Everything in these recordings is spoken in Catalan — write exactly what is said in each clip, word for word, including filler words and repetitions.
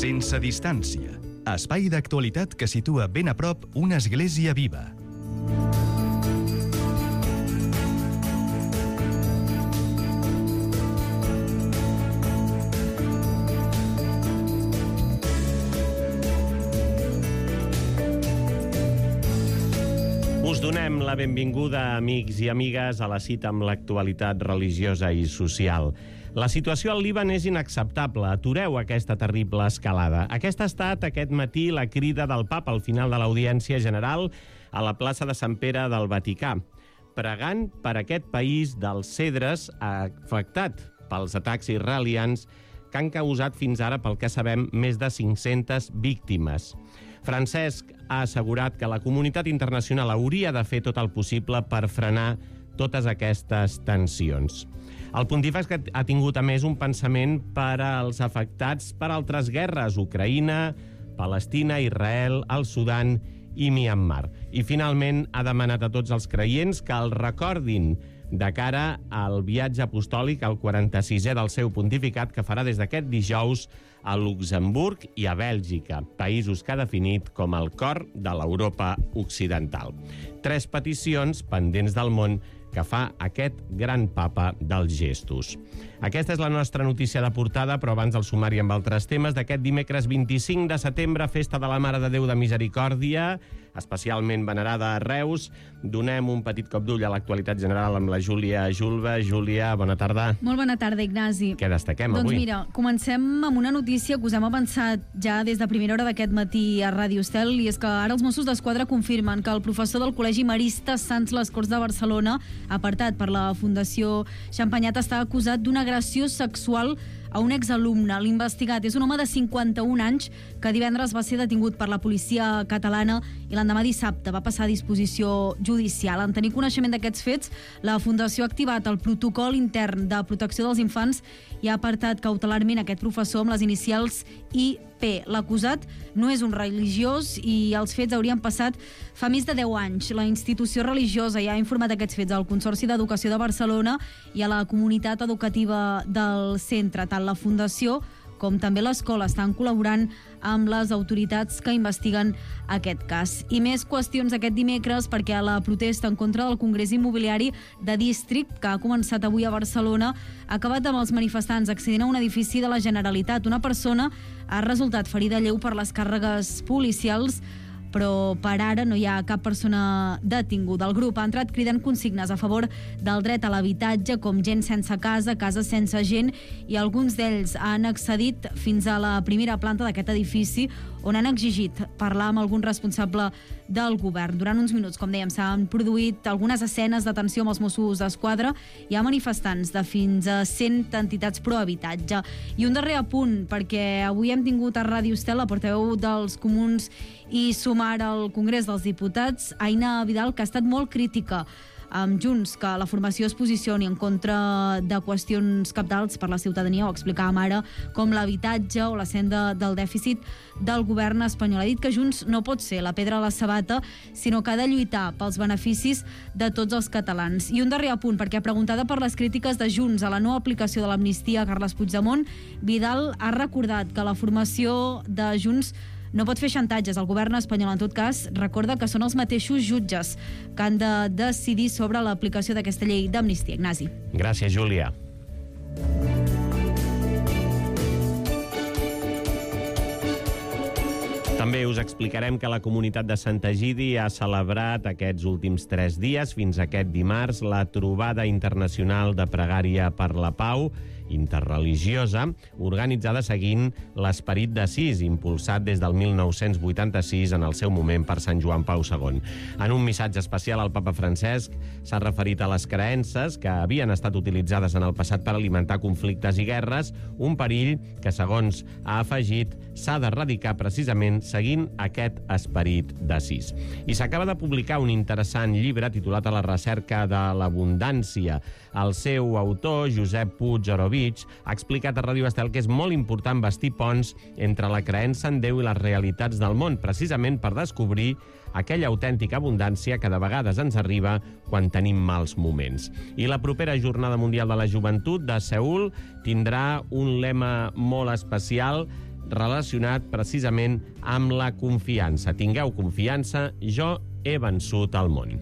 Sense distància. Espai d'actualitat que situa ben a prop una església viva. Us donem la benvinguda, amics i amigues, a la cita amb l'actualitat religiosa i social. La situació al Líban és inacceptable. Atureu aquesta terrible escalada. Aquesta ha estat aquest matí la crida del papa al final de l'audiència general a la plaça de Sant Pere del Vaticà, pregant per aquest país dels cedres afectat pels atacs israelians que han causat fins ara, pel que sabem, més de cinc-centes víctimes. Francesc ha assegurat que la comunitat internacional hauria de fer tot el possible per frenar totes aquestes tensions. El pontífex ha tingut, a més, un pensament per als afectats per altres guerres: Ucraïna, Palestina, Israel, el Sudan i Myanmar. I, finalment, ha demanat a tots els creients que el recordin de cara al viatge apostòlic, al quaranta-sisè del seu pontificat, que farà des d'aquest dijous a Luxemburg i a Bèlgica, països que ha definit com el cor de l'Europa occidental. Tres peticions pendents del món que fa aquest gran papa dels gestos. Aquesta és la nostra notícia de portada, però abans el sumari amb altres temes d'aquest dimecres vint-i-cinc de setembre, festa de la Mare de Déu de Misericòrdia, especialment venerada a Reus. Donem un petit cop d'ull a l'actualitat general amb la Júlia Julva. Júlia, bona tarda. Molt bona tarda, Ignasi. Què destaquem doncs avui? Doncs mira, comencem amb una notícia que us hem avançat ja des de primera hora d'aquest matí a Ràdio Estel, i és que ara els Mossos d'Esquadra confirmen que el professor del Col·legi Marista Sants Les Corts de Barcelona, apartat per la Fundació Xampanyat, està acusat d'una agressió sexual a un exalumne. L'investigat és un home de cinquanta-un anys que divendres va ser detingut per la policia catalana i l'endemà dissabte va passar a disposició judicial. En tenir coneixement d'aquests fets, la Fundació ha activat el protocol intern de protecció dels infants i ha apartat cautelarment aquest professor amb les inicials I P. L'acusat no és un religiós i els fets haurien passat fa més de deu anys. La institució religiosa ja ha informat d'aquests fets al Consorci d'Educació de Barcelona i a la comunitat educativa del centre. Tant la Fundació com també l'escola estan col·laborant amb les autoritats que investiguen aquest cas. I més qüestions aquest dimecres, perquè la protesta en contra del Congrés Immobiliari de District, que ha començat avui a Barcelona, ha acabat amb els manifestants accedint a un edifici de la Generalitat. Una persona ha resultat ferida lleu per les càrregues policials, però per ara no hi ha cap persona detinguda. El grup ha entrat cridant consignes a favor del dret a l'habitatge, com gent sense casa, cases sense gent, i alguns d'ells han accedit fins a la primera planta d'aquest edifici, on han exigit parlar amb algun responsable del govern. Durant uns minuts, com dèiem, s'han produït algunes escenes de tensió amb els Mossos d'Esquadra. Hi ha manifestants de fins a cent entitats pro-habitatge. I un darrer apunt, perquè avui hem tingut a Ràdio Estel la portaveu dels Comuns i Sumar al Congrés dels Diputats, Aina Vidal, que ha estat molt crítica amb Junts, que la formació es posicioni en contra de qüestions cabdals per la ciutadania. Ho explicàvem ara, com l'habitatge o la senda del dèficit del govern espanyol. Ha dit que Junts no pot ser la pedra a la sabata, sinó que ha de lluitar pels beneficis de tots els catalans. I un darrer apunt, perquè preguntada per les crítiques de Junts a la no aplicació de l'amnistia a Carles Puigdemont, Vidal ha recordat que la formació de Junts no pot fer xantatges al govern espanyol. En tot cas, recorda que són els mateixos jutges que han de decidir sobre l'aplicació d'aquesta llei d'amnistia. Ignasi. Gràcies, Júlia. També us explicarem que la comunitat de Sant Egidi ha celebrat aquests últims tres dies, fins aquest dimarts, la trobada internacional de pregària per la pau interreligiosa, organitzada seguint l'esperit d'Assís, impulsat des del mil nou-cents vuitanta-sis en el seu moment per Sant Joan Pau segon. En un missatge especial, el papa Francesc s'ha referit a les creences que havien estat utilitzades en el passat per alimentar conflictes i guerres, un perill que, segons ha afegit, s'ha d'erradicar precisament seguint aquest esperit d'Assís. I s'acaba de publicar un interessant llibre titulat A la recerca de l'abundància. El seu autor, Josep Puig Orovich, ha explicat a Ràdio Estel que és molt important bastir ponts entre la creença en Déu i les realitats del món, precisament per descobrir aquella autèntica abundància que de vegades ens arriba quan tenim mals moments. I la propera Jornada Mundial de la Joventut de Seül tindrà un lema molt especial relacionat precisament amb la confiança. Tingueu confiança, jo he vençut el món.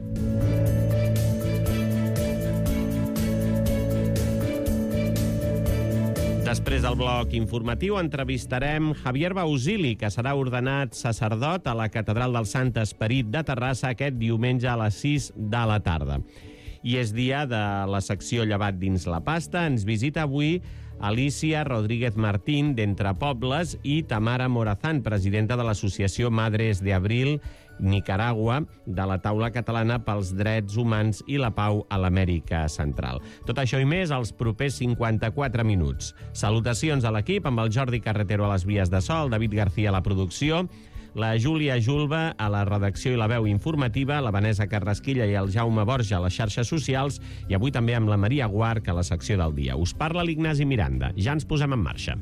Després del bloc informatiu entrevistarem Javier Bausili, que serà ordenat sacerdot a la Catedral del Sant Esperit de Terrassa aquest diumenge a les sis de la tarda. I és dia de la secció Llevat dins la pasta. Ens visita avui Alicia Rodríguez Martín, d'Entre Pobles, i Tamara Morazán, presidenta de l'associació Madres de Abril Nicaragua, de la Taula Catalana pels Drets Humans i la Pau a l'Amèrica Central. Tot això i més als propers cinquanta-quatre minuts. Salutacions a l'equip, amb el Jordi Carretero a les vies de so, el David García a la producció, la Júlia Julba a la redacció i la veu informativa, la Vanessa Carrasquilla i el Jaume Borja a les xarxes socials, i avui també amb la Maria Guarch a la secció del dia. Us parla l'Ignasi Miranda. Ja ens posem en marxa.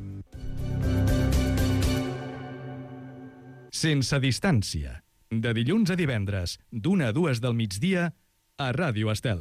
Sense distància. De dilluns a divendres, d'una a dues del migdia, a Ràdio Estel.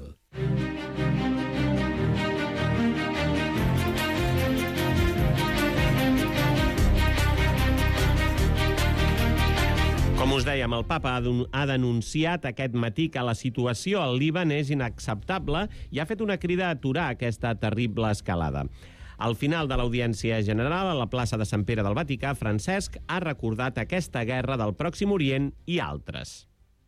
Com us dèiem, el papa ha denunciat aquest matí que la situació al Líban és inacceptable i ha fet una crida a aturar aquesta terrible escalada. Al final de l'audiència general, a la plaça de Sant Pere del Vaticà, Francesc ha recordat aquesta guerra del Pròxim Orient i altres.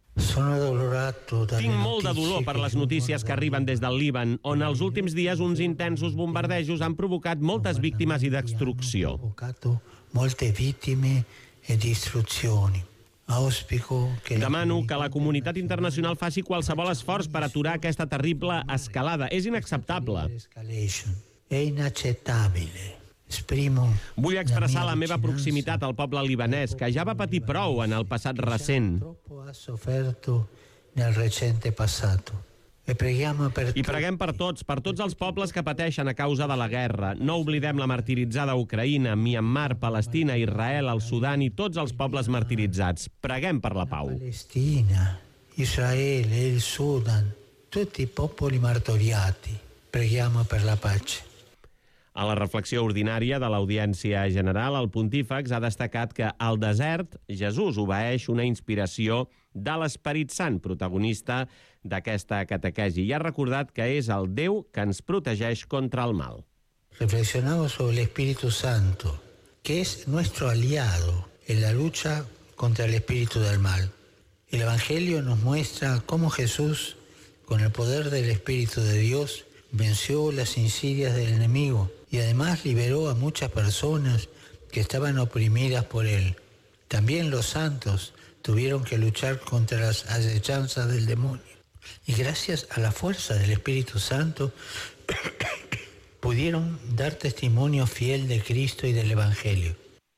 Tinc molt de dolor per les notícies que arriben des del Líban, on els últims dies uns intensos bombardejos han provocat moltes víctimes i destrucció. Molte vittime e distruzioni. Demano que la comunitat internacional faci qualsevol esforç per aturar aquesta terrible escalada. És inacceptable. È inaccettabile. Esprimo Vull expressar la meva proximitat al poble libanès, que ja va patir prou en el passat recent. Troppo ha sofferto nel recente passato. E preghiamo per I preguem per tots, per tots els pobles que pateixen a causa de la guerra. No oblidem la martiritzada Ucraïna, Myanmar, Palestina, Israel, el Sudan i tots els pobles martiritzats. Preguem per la pau. Palestina, Israele, il Sudan, tutti i popoli martoriati. Preghiamo per la pace. A la reflexió ordinària de l'Audiència General, el pontífex ha destacat que al desert Jesús obeeix una inspiració de l'Esperit Sant, protagonista d'aquesta catequesi, i ha recordat que és el Déu que ens protegeix contra el mal. Reflexionamos sobre el Espíritu Santo, que es nuestro aliado en la lucha contra el espíritu del mal. El Evangelio nos muestra cómo Jesús, con el poder del Espíritu de Dios, venció las insidias del enemigo y además liberó a muchas personas que estaban oprimidas por él. También los santos tuvieron que luchar contra las acechanzas del demonio. Y gracias a la fuerza del Espíritu Santo pudieron dar testimonio fiel de Cristo y del Evangelio.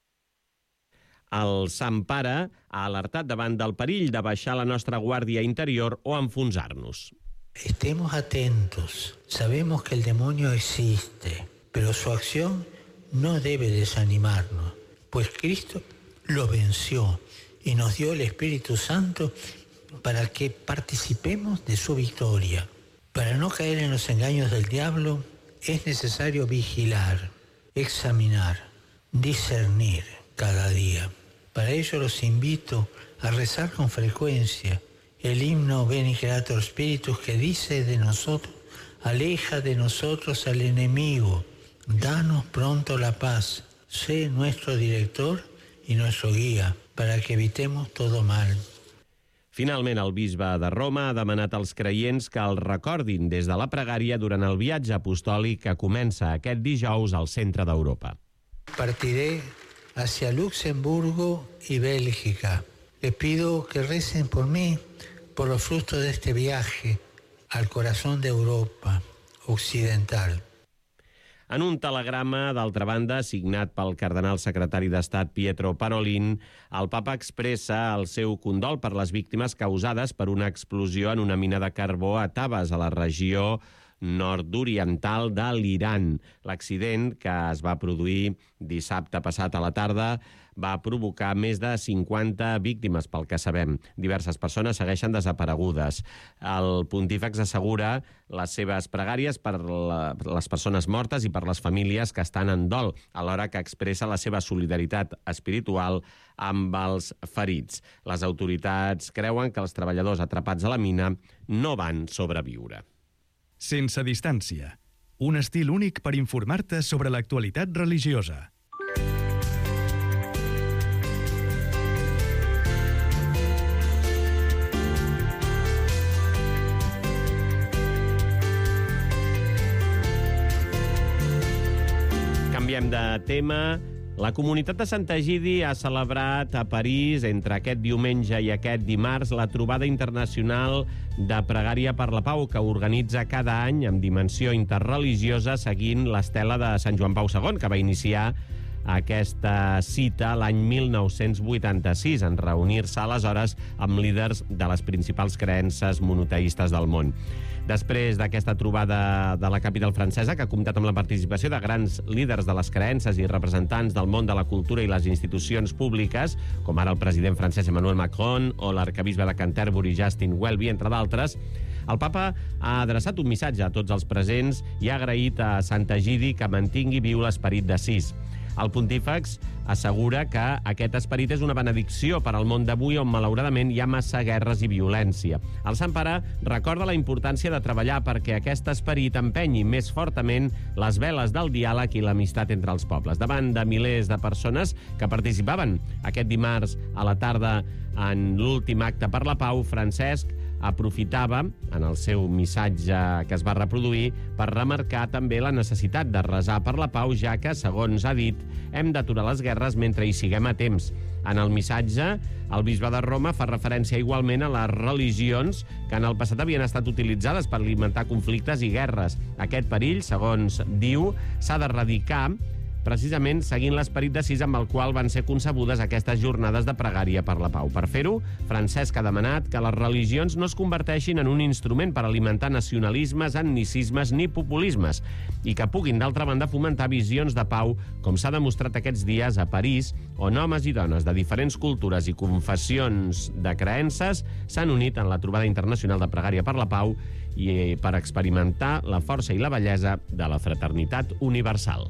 El Sant Pare ha alertat davant del perill de baixar la nostra guàrdia interior o enfonsar-nos. Estemos atentos. Sabemos que el demonio existe, pero su acción no debe desanimarnos, pues Cristo lo venció y nos dio el Espíritu Santo para que participemos de su victoria. Para no caer en los engaños del diablo, es necesario vigilar, examinar, discernir cada día. Para ello los invito a rezar con frecuencia el himno Veni Creator Spiritus, que dice de nosotros: aleja de nosotros al enemigo, danos pronto la paz, sé nuestro director y nuestro guía, para que evitemos todo mal. Finalment, el bisbe de Roma ha demanat als creients que el recordin des de la pregària durant el viatge apostòlic que comença aquest dijous al centre d'Europa. Partiré hacia Luxemburgo y Bélgica. Les pido que recen por mí, por los frutos de este viaje al corazón de Europa occidental. En un telegrama, d'altra banda, signat pel cardenal secretari d'Estat Pietro Parolin, el papa expressa el seu condol per les víctimes causades per una explosió en una mina de carbó a Tavas, a la regió nord-oriental de l'Iran. L'accident, que es va produir dissabte passat a la tarda, va provocar més de cinquanta víctimes, pel que sabem. Diverses persones segueixen desaparegudes. El pontífex assegura les seves pregàries per la, les persones mortes i per les famílies que estan en dol, alhora que expressa la seva solidaritat espiritual amb els ferits. Les autoritats creuen que els treballadors atrapats a la mina no van sobreviure. Sense distància. Un estil únic per informar-te sobre l'actualitat religiosa. Canviem de tema. La comunitat de Sant Egidi ha celebrat a París, entre aquest diumenge i aquest dimarts, la trobada internacional de Pregària per la Pau, que organitza cada any amb dimensió interreligiosa seguint l'estela de Sant Joan Pau segon, que va iniciar aquesta cita l'any mil nou-cents vuitanta-sis, en reunir-se aleshores amb líders de les principals creences monoteistes del món. Després d'aquesta trobada de la capital francesa, que ha comptat amb la participació de grans líders de les creences i representants del món de la cultura i les institucions públiques, com ara el president francès Emmanuel Macron o l'arquebisbe de Canterbury Justin Welby, entre d'altres, el papa ha adreçat un missatge a tots els presents i ha agraït a Sant Egidi que mantingui viu l'esperit d'Assís. El pontífex assegura que aquest esperit és una benedicció per al món d'avui, on malauradament hi ha massa guerres i violència. El Sant Pare recorda la importància de treballar perquè aquest esperit empenyi més fortament les veles del diàleg i l'amistat entre els pobles. Davant de milers de persones que participaven aquest dimarts a la tarda en l'últim acte per la pau, Francesc aprofitava, en el seu missatge que es va reproduir, per remarcar també la necessitat de resar per la pau, ja que, segons ha dit, hem d'aturar les guerres mentre hi siguem a temps. En el missatge, el bisbe de Roma fa referència igualment a les religions que en el passat havien estat utilitzades per alimentar conflictes i guerres. Aquest perill, segons diu, s'ha d'erradicar precisament seguint l'esperit d'Assís amb el qual van ser concebudes aquestes jornades de pregària per la pau. Per fer-ho, Francesc ha demanat que les religions no es converteixin en un instrument per alimentar nacionalismes, etnicismes ni populismes i que puguin, d'altra banda, fomentar visions de pau, com s'ha demostrat aquests dies a París, on homes i dones de diferents cultures i confessions de creences s'han unit en la trobada internacional de pregària per la pau i per experimentar la força i la bellesa de la fraternitat universal.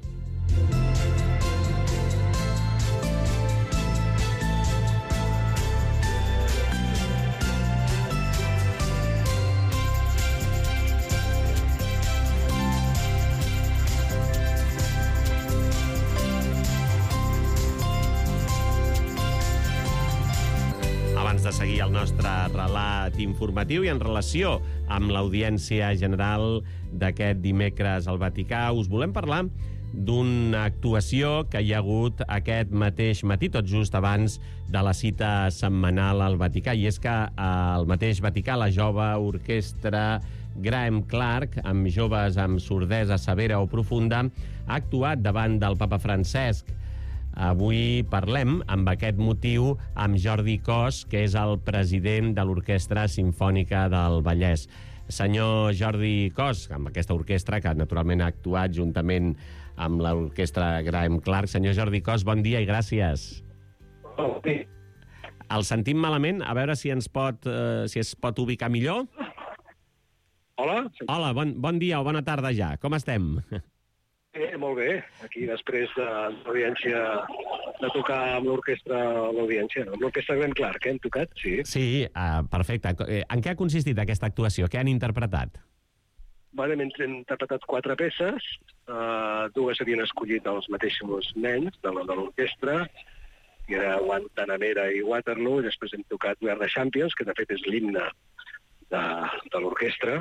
Abans de seguir el nostre relat informatiu i en relació amb l'audiència general d'aquest dimecres al Vaticà, us volem parlar d'una actuació que hi ha hagut aquest mateix matí, tot just abans de la cita setmanal al Vaticà. I és que al mateix Vaticà la jove orquestra Graham Clark, amb joves amb sordesa severa o profunda, ha actuat davant del papa Francesc. Avui parlem, amb aquest motiu, amb Jordi Cos, que és el president de l'Orquestra Simfònica del Vallès. Senyor Jordi Cos, amb aquesta orquestra que naturalment ha actuat juntament amb l'orquestra Graham Clark. Senyor Jordi Cos, bon dia i gràcies. Oh, sí. El sentim malament, a veure si ens pot, eh, si es pot ubicar millor. Hola. Hola, bon, bon dia o bona tarda ja. Com estem? Eh, molt bé. Aquí després de l'audiència, de tocar amb l'orquestra, l'audiència, amb l'orquestra Graham Clark, que hem tocat, sí. Sí, uh, perfecte. En què ha consistit aquesta actuació? Què han interpretat? Bueno, hem interpretat quatre peces, uh, dues havien escollit els mateixos nens de l'orquestra, que era Guantanamera i Waterloo, i després hem tocat We Are the Champions, que de fet és l'himne de, de l'orquestra,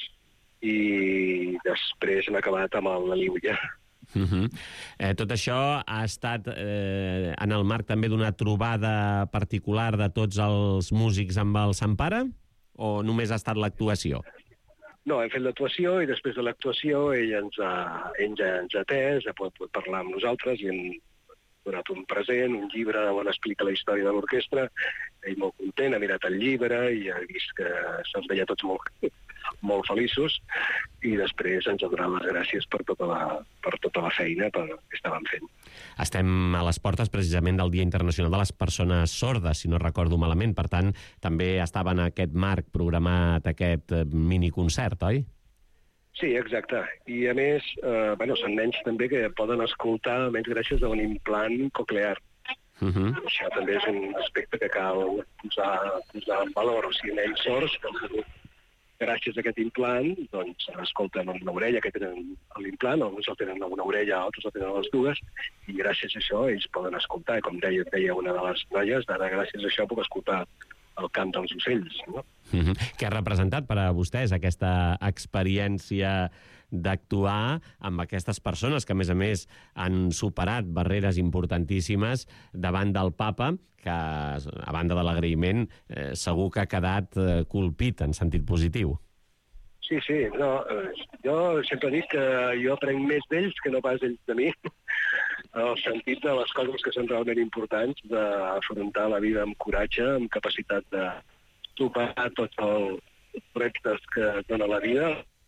i després hem acabat amb l'Aliuia. Uh -huh. eh, tot això ha estat eh, en el marc també d'una trobada particular de tots els músics amb el Sant Pare, o només ha estat l'actuació? No, hem fet l'actuació i després de l'actuació ell ens ha, ell ja ens ha atès, ha pogut parlar amb nosaltres i hem donat un present, un llibre on explica la història de l'orquestra. Ell molt content, ha mirat el llibre i ha vist que se'ls veia tots molt, molt feliços, i després ens ha donat les gràcies per tota la, per tota la feina per, que estàvem fent. Estem a les portes precisament del Dia Internacional de les Persones Sordes, si no recordo malament. Per tant, també estava en aquest marc programat aquest miniconcert, oi? Sí, exacte. I a més, eh, bueno, són nens també que poden escoltar menys gràcies a un implant coclear. Uh-huh. Això també és un aspecte que cal posar, posar en valor. O sigui, nens sords que han pogut, gràcies a aquest implant, doncs escolten una orella que tenen l'implant, alguns el tenen a una orella, altres el tenen a les dues, i gràcies a això ells poden escoltar. I com deia, deia una de les noies, ara gràcies a això puc escoltar el cant dels ocells. No? Mm-hmm. Què ha representat per a vostès aquesta experiència d'actuar amb aquestes persones que, a més a més, han superat barreres importantíssimes davant del Papa, que, a banda de l'agraïment, eh, segur que ha quedat eh, colpit en sentit positiu? Sí, sí. No, eh, jo sempre dic que jo aprenc més d'ells que no pas ells de mi, en el sentit de les coses que són realment importants, d'afrontar la vida amb coratge, amb capacitat de superar tots els reptes que dona la vida.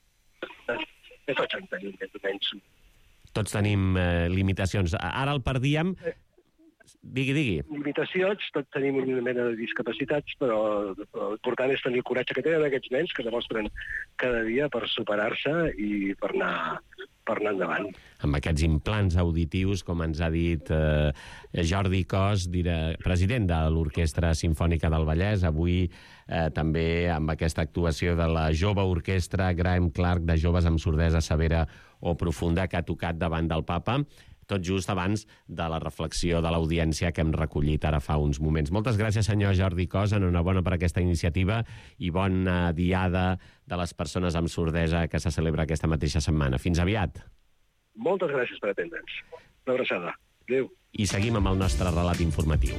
Que tots en tenim, més o menys. Tots tenim eh, limitacions. Ara el perdíem... Digui, digui. Limitacions, tots tenim una mena de discapacitats, però l'important és tenir el coratge que tenen aquests nens que demostren cada dia per superar-se i per anar, per anar endavant. Amb aquests implants auditius, com ens ha dit eh, Jordi Cos, president de l'Orquestra Simfònica del Vallès, avui eh, també amb aquesta actuació de la jove orquestra Graham Clark de joves amb sordesa severa o profunda que ha tocat davant del Papa, tot just abans de la reflexió de l'audiència que hem recollit ara fa uns moments. Moltes gràcies, senyor Jordi Cos, enhorabona per aquesta iniciativa i bona diada de les persones amb sordesa que se celebra aquesta mateixa setmana. Fins aviat. Moltes gràcies per atendre'ns. Una abraçada. Adéu. I seguim amb el nostre relat informatiu.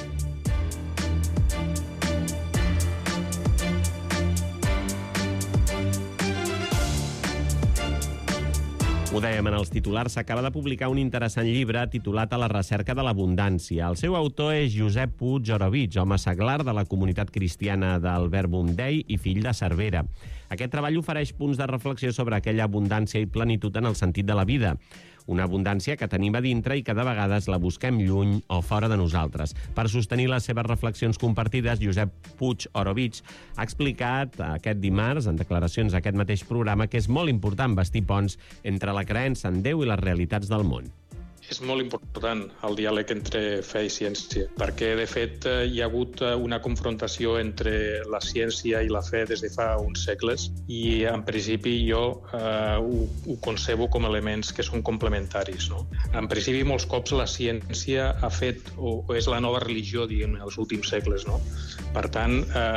Ho dèiem en els titulars, s'acaba de publicar un interessant llibre titulat A la recerca de l'abundància. El seu autor és Josep Puig Orovich, home seglar de la comunitat cristiana del Verbum Dei i fill de Cervera. Aquest treball ofereix punts de reflexió sobre aquella abundància i plenitud en el sentit de la vida. Una abundància que tenim a dintre i que de vegades la busquem lluny o fora de nosaltres. Per sostenir les seves reflexions compartides, Josep Puig Orovich ha explicat aquest dimarts, en declaracions d'aquest mateix programa, que és molt important bastir ponts entre la creença en Déu i les realitats del món. És molt important el diàleg entre fe i ciència, perquè, de fet, hi ha hagut una confrontació entre la ciència i la fe des de fa uns segles i, en principi, jo eh, ho, ho concebo com elements que són complementaris. No? En principi, molts cops la ciència ha fet, o, o és la nova religió, diguem, en els últims segles. No? Per tant,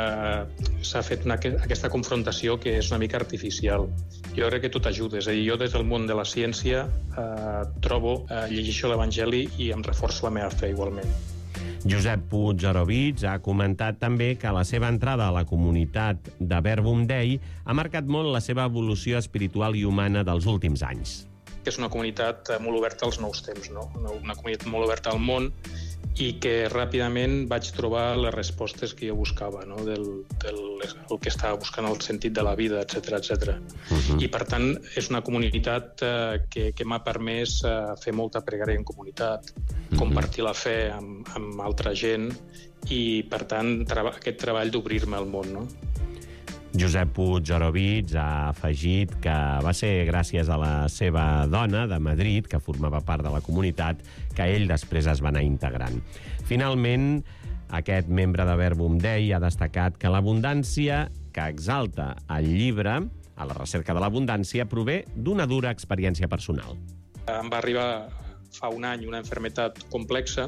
eh, s'ha fet una, aquesta confrontació que és una mica artificial. Jo crec que tot ajuda. És a dir, jo des del món de la ciència eh, trobo, eh, llegeixo l'Evangeli i em reforço la meva fe igualment. Josep Puig Orovich ha comentat també que la seva entrada a la comunitat de Verbum Dei ha marcat molt la seva evolució espiritual i humana dels últims anys. És una comunitat molt oberta als nous temps, no? Una comunitat molt oberta al món i que ràpidament vaig trobar les respostes que jo buscava, no? del, del el que estava buscant el sentit de la vida, etcètera, etcètera. Uh-huh. I, per tant, és una comunitat eh, que, que m'ha permès eh, fer molta pregària en comunitat, uh-huh. compartir la fe amb, amb altra gent i, per tant, treba, aquest treball d'obrir-me al món, no? Josep Puig Orovich ha afegit que va ser gràcies a la seva dona de Madrid, que formava part de la comunitat, que ell després es va anar integrant. Finalment, aquest membre de Verbum Dei ha destacat que l'abundància que exalta el llibre, A la recerca de l'abundància, prové d'una dura experiència personal. Em va arribar fa un any una malaltia complexa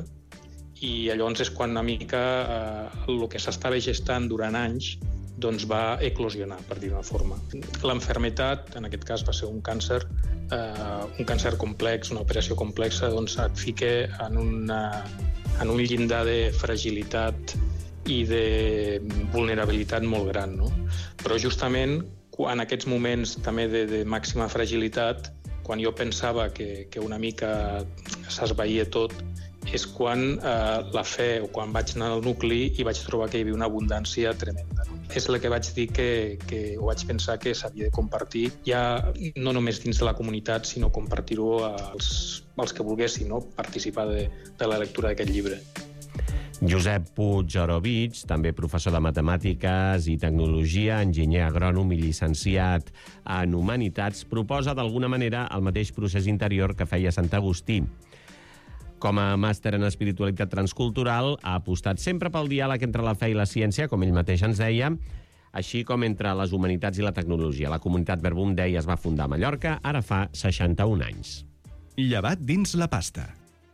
i llavors és quan una mica eh, el que s'estava gestant durant anys doncs va eclosionar, per dir-ho d'una forma. L'enfermetat, en aquest cas va ser un càncer, eh, un càncer complex, una operació complexa, doncs et fica en, una, en un llindar de fragilitat i de vulnerabilitat molt gran, no? Però justament en aquests moments també de, de màxima fragilitat, quan jo pensava que, que una mica s'esvaïa tot, és quan eh, la fe, o quan vaig anar al nucli i vaig trobar que hi havia una abundància tremenda. No? és el que vaig dir que, que ho vaig pensar que s'havia de compartir, ja no només dins de la comunitat, sinó compartir-ho als, als que volguessin, no? Participar de, de la lectura d'aquest llibre. Josep Puig Orovich, també professor de Matemàtiques i Tecnologia, enginyer agrònom i llicenciat en Humanitats, proposa d'alguna manera el mateix procés interior que feia Sant Agustí. Com a màster en espiritualitat transcultural, ha apostat sempre pel diàleg entre la fe i la ciència, com ell mateix ens deia, així com entre les humanitats i la tecnologia. La comunitat Verbum Dei es va fundar a Mallorca, ara fa seixanta-un anys. Llevat dins la pasta.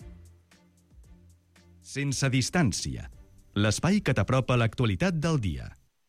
Sense distància. L'espai que t'apropa l'actualitat del dia.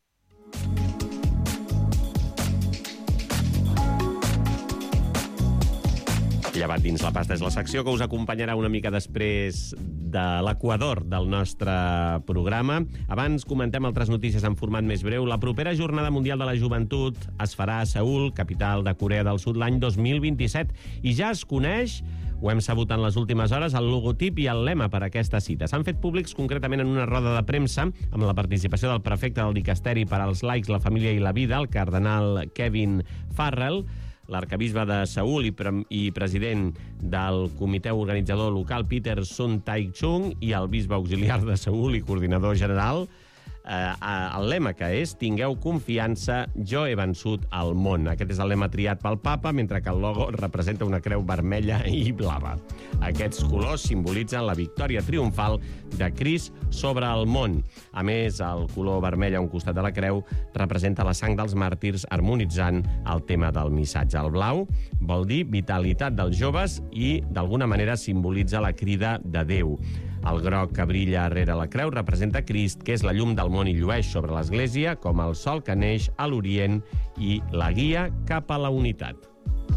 Llevat dins la pasta és la secció que us acompanyarà una mica després de l'equador del nostre programa. Abans comentem altres notícies en format més breu. La propera Jornada Mundial de la Joventut es farà a Seül, capital de Corea del Sud, l'any dos mil vint-i-set. I ja es coneix, ho hem sabut en les últimes hores, el logotip i el lema per a aquesta cita. S'han fet públics concretament en una roda de premsa amb la participació del prefecte del Dicasteri per als laics, la família i la vida, el cardenal Kevin Farrell, l'arcabisbe de Seül i, pre i president del comitè organitzador local Peter Sun Tae-chung i el bisbe auxiliar de Seül i coordinador general. Eh, el lema que és «Tingueu confiança, jo he vençut al món». Aquest és el lema triat pel papa, mentre que el logo representa una creu vermella i blava. Aquests colors simbolitzen la victòria triomfal de Crist sobre el món. A més, el color vermell a un costat de la creu representa la sang dels màrtirs, harmonitzant el tema del missatge. El blau vol dir vitalitat dels joves i, d'alguna manera, simbolitza la crida de Déu. El groc que brilla rere la creu representa Crist, que és la llum del món i llueix sobre l'Església com el sol que neix a l'Orient i la guia cap a la unitat.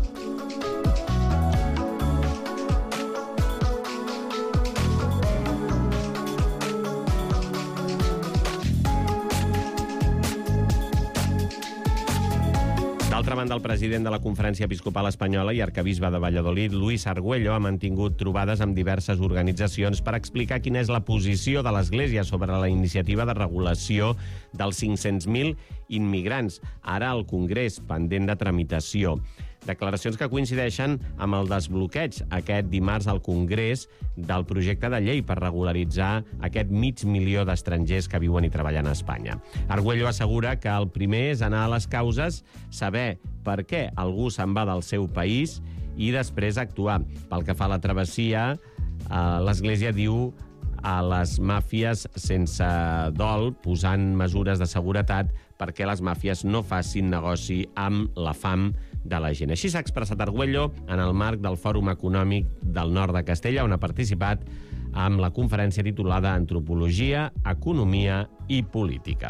D'altra banda, el president de la Conferència Episcopal Espanyola i arcabisbe de Valladolid, Luis Argüello, ha mantingut trobades amb diverses organitzacions per explicar quina és la posició de l'Església sobre la iniciativa de regulació dels cinc-cents mil immigrants, ara al Congrés, pendent de tramitació. Declaracions que coincideixen amb el desbloqueig aquest dimarts al Congrés del projecte de llei per regularitzar aquest mig milió d'estrangers que viuen i treballen a Espanya. Argüello assegura que el primer és anar a les causes, saber per què algú se'n va del seu país i després actuar. Pel que fa a la travessia, l'Església diu a les màfies sense dol, posant mesures de seguretat perquè les màfies no facin negoci amb la fam de la gent. Així s'ha expressat Argüello en el marc del Fòrum Econòmic del Nord de Castella, on ha participat amb la conferència titulada Antropologia, Economia i Política.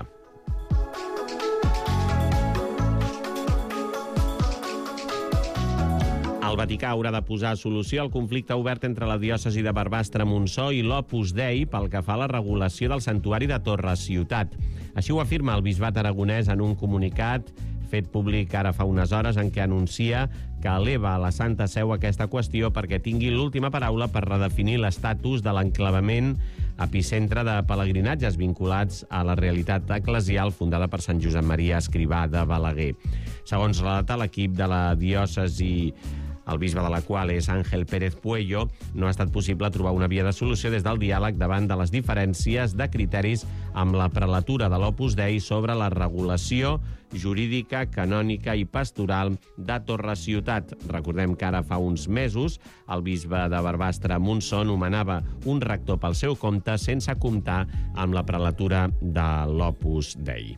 El Vaticà haurà de posar solució al conflicte obert entre la diòcesi de Barbastre-Montsó i l'Opus Dei pel que fa a la regulació del santuari de Torre Ciutat. Així ho afirma el bisbat aragonès en un comunicat fet públic ara fa unes hores en què anuncia que eleva a la Santa Seu aquesta qüestió perquè tingui l'última paraula per redefinir l'estatus de l'enclavament epicentre de pelegrinatges vinculats a la realitat eclesial fundada per Sant Josep Maria Escrivà de Balaguer. Segons relata l'equip de la diòcesi, el bisbe de la qual és Àngel Pérez Puello, no ha estat possible trobar una via de solució des del diàleg davant de les diferències de criteris amb la prelatura de l'Opus Dei sobre la regulació jurídica, canònica i pastoral de Torre Ciutat. Recordem que ara fa uns mesos el bisbe de Barbastre-Montsó nomenava un rector pel seu compte sense comptar amb la prelatura de l'Opus Dei.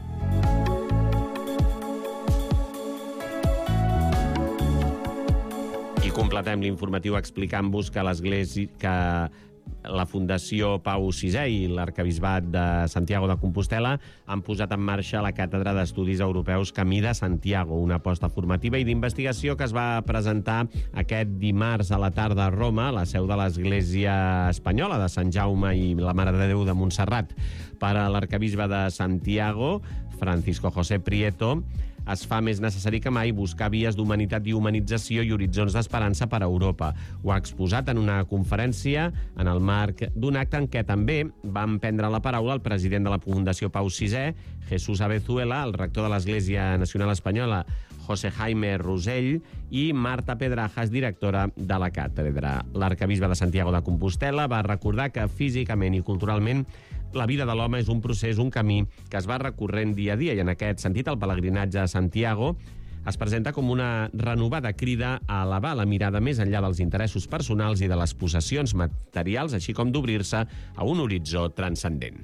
I completem l'informatiu explicant-vos que l'Església, que la Fundació Pau sisè i l'Arcabisbat de Santiago de Compostela han posat en marxa la Càtedra d'Estudis Europeus Camí de Santiago, una aposta formativa i d'investigació que es va presentar aquest dimarts a la tarda a Roma, a la seu de l'Església Espanyola de Sant Jaume i la Mare de Déu de Montserrat. Per a l'Arcabisbe de Santiago, Francisco José Prieto, es fa més necessari que mai buscar vies d'humanitat i humanització i horitzons d'esperança per a Europa. Ho ha exposat en una conferència en el marc d'un acte en què també van prendre la paraula el president de la Fundació Pau sisè, Jesús Abezuela, el rector de l'Església Nacional Espanyola, José Jaime Rosell, i Marta Pedrajas, directora de la càtedra. L'arcabisbe de Santiago de Compostela va recordar que físicament i culturalment la vida de l'home és un procés, un camí que es va recorrent dia a dia, i en aquest sentit el pelegrinatge a Santiago es presenta com una renovada crida a elevar la mirada més enllà dels interessos personals i de les possessions materials, així com d'obrir-se a un horitzó transcendent.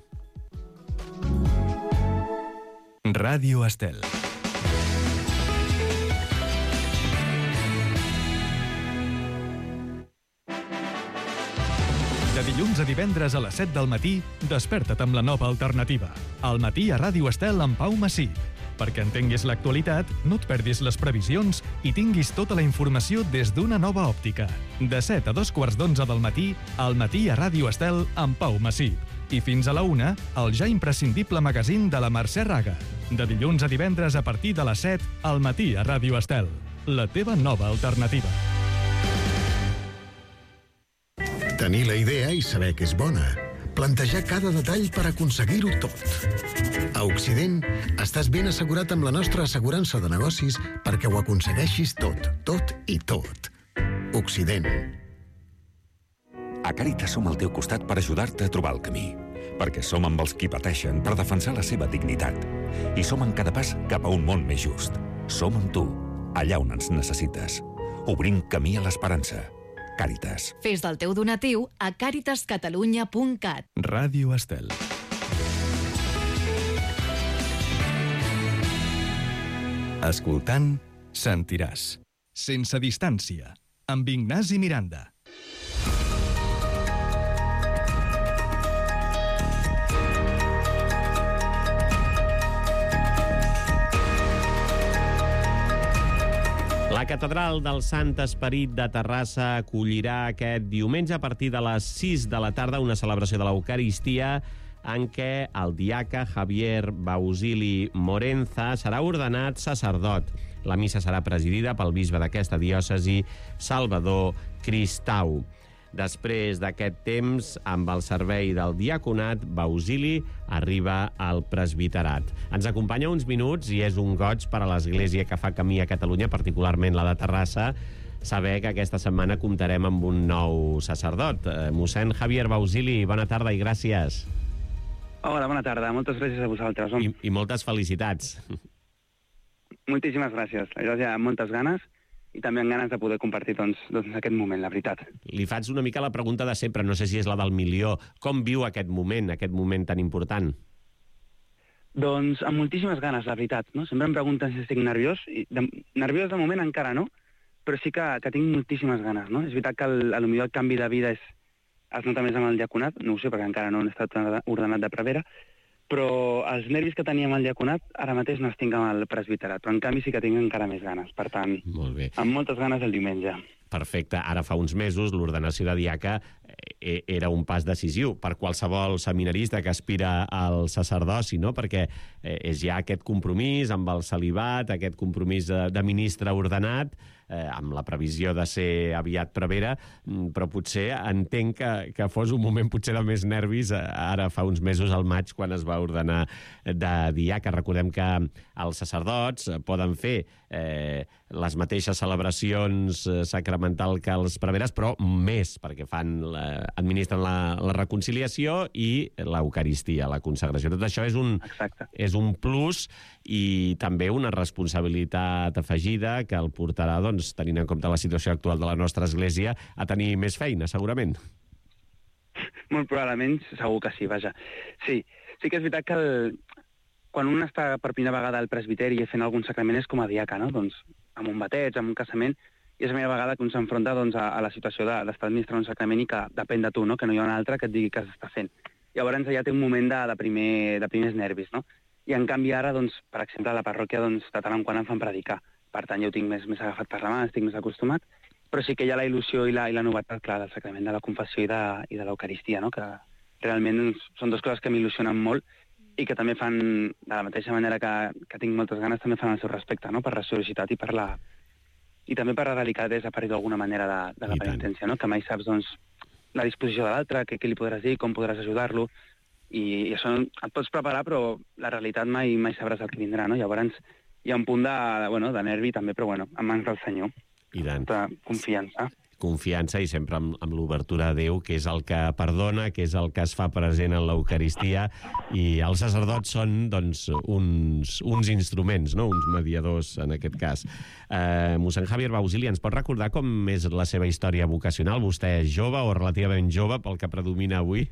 Ràdio Estel. De dilluns a divendres a les set del matí, desperta't amb la nova alternativa. Al matí a Ràdio Estel amb Pau Massí. Perquè entenguis l'actualitat, no et perdis les previsions i tinguis tota la informació des d'una nova òptica. De set a dos quarts d'onze del matí, al matí a Ràdio Estel amb Pau Massí. I fins a la una, el ja imprescindible magazín de la Mercè Raga. De dilluns a divendres a partir de les set, al matí a Ràdio Estel. La teva nova alternativa. Tenir la idea i saber que és bona. Plantejar cada detall per aconseguir-ho tot. A Occident, estàs ben assegurat amb la nostra assegurança de negocis perquè ho aconsegueixis tot, tot i tot. Occident. A Càritas som al teu costat per ajudar-te a trobar el camí. Perquè som amb els qui pateixen per defensar la seva dignitat. I som en cada pas cap a un món més just. Som amb tu, allà on ens necessites. Obrim camí a l'esperança. Càritas. Fes del teu donatiu a càritas catalunya punt cat. Ràdio Estel. Escoltant, sentiràs. Sense distància, amb Ignasi Miranda. La Catedral del Sant Esperit de Terrassa acollirà aquest diumenge a partir de les sis de la tarda una celebració de l'Eucaristia en què el diaca Javier Bausili Morenza serà ordenat sacerdot. La missa serà presidida pel bisbe d'aquesta diòcesi, Salvador Cristau. Després d'aquest temps, amb el servei del diaconat, Bausili arriba al presbiterat. Ens acompanya uns minuts i és un goig per a l'Església que fa camí a Catalunya, particularment la de Terrassa, saber que aquesta setmana comptarem amb un nou sacerdot. Mossèn Javier Bausili, bona tarda i gràcies. Hola, bona tarda. Moltes gràcies a vosaltres. I, i moltes felicitats. Moltíssimes gràcies. La veritat, hi ha moltes ganes i també amb ganes de poder compartir doncs, doncs, aquest moment, la veritat. Li faig una mica la pregunta de sempre, no sé si és la del milió. Com viu aquest moment, aquest moment tan important? Doncs amb moltíssimes ganes, la veritat. No? Sempre em pregunten si estic nerviós. I de, nerviós de moment encara no, però sí que, que tinc moltíssimes ganes. No? És veritat que el, a lo millor el canvi de vida és, es nota més amb el diaconat, no ho sé, perquè encara no he estat ordenat de prevere, però els nervis que teníem al diaconat ara mateix no els tinc amb el presbiterat, però en canvi sí que tinc encara més ganes, per tant, Molt bé. amb moltes ganes el diumenge. Perfecte. Ara fa uns mesos l'ordenació de diaca era un pas decisiu per qualsevol seminarista que aspira al sacerdoci, no? Perquè és ja aquest compromís amb el celibat, aquest compromís de, de ministre ordenat, eh, amb la previsió de ser aviat prevere, però potser entenc que, que fos un moment potser de més nervis ara fa uns mesos, al maig, quan es va ordenar de diaca. Recordem que els sacerdots poden fer eh, les mateixes celebracions sacramentals que els preveres, però més, perquè fan la, administren la, la reconciliació i l'Eucaristia, la consagració. Tot això és un, és un plus i també una responsabilitat afegida que el portarà, doncs, tenint en compte la situació actual de la nostra Església, a tenir més feina, segurament. Molt probablement, segur que sí, vaja. Sí, sí que és veritat que el, quan un està per primera vegada al presbiteri i fent algun sacrament és com a diaca, no? Doncs amb un bateig, amb un casament, i és la primera vegada que un s'enfronta doncs, a, a la situació d'estar de, administrant un sacrament i que depèn de tu, no? Que no hi ha un altre que et digui que s'està fent. Llavors ja té un moment de, de, primer, de primers nervis, no? I en canvi ara, doncs, per exemple, a la parròquia doncs, de tant en quant em fan predicar. Per tant, jo ho tinc més, més agafat per la mà, estic més acostumat, però sí que hi ha la il·lusió i la, i la novetat, clar, del sacrament de la confessió i de, i de l'Eucaristia, no? Que realment doncs, són dues coses que m'il·lusionen molt i que també fan, de la mateixa manera que, que tinc moltes ganes, també fan el seu respecte, no?, per la seriositat i per la... i també per la delicadesa, per dir d'alguna manera, de, de la penitència, no?, que mai saps, doncs, la disposició de l'altre, què, què li podràs dir, com podràs ajudar-lo, i, i això et pots preparar, però la realitat mai mai sabràs el que vindrà, no? Llavors hi ha un punt de, bueno, de nervi també, però bueno, en mans del Senyor. I tant. De confiança. Confiança i sempre amb, amb l'obertura a Déu, que és el que perdona, que és el que es fa present en l'Eucaristia, i els sacerdots són, doncs, uns, uns instruments, no?, uns mediadors, en aquest cas. Eh, mossèn Javier Bausili, ens pot recordar com és la seva història vocacional? Vostè és jove o relativament jove, pel que predomina avui?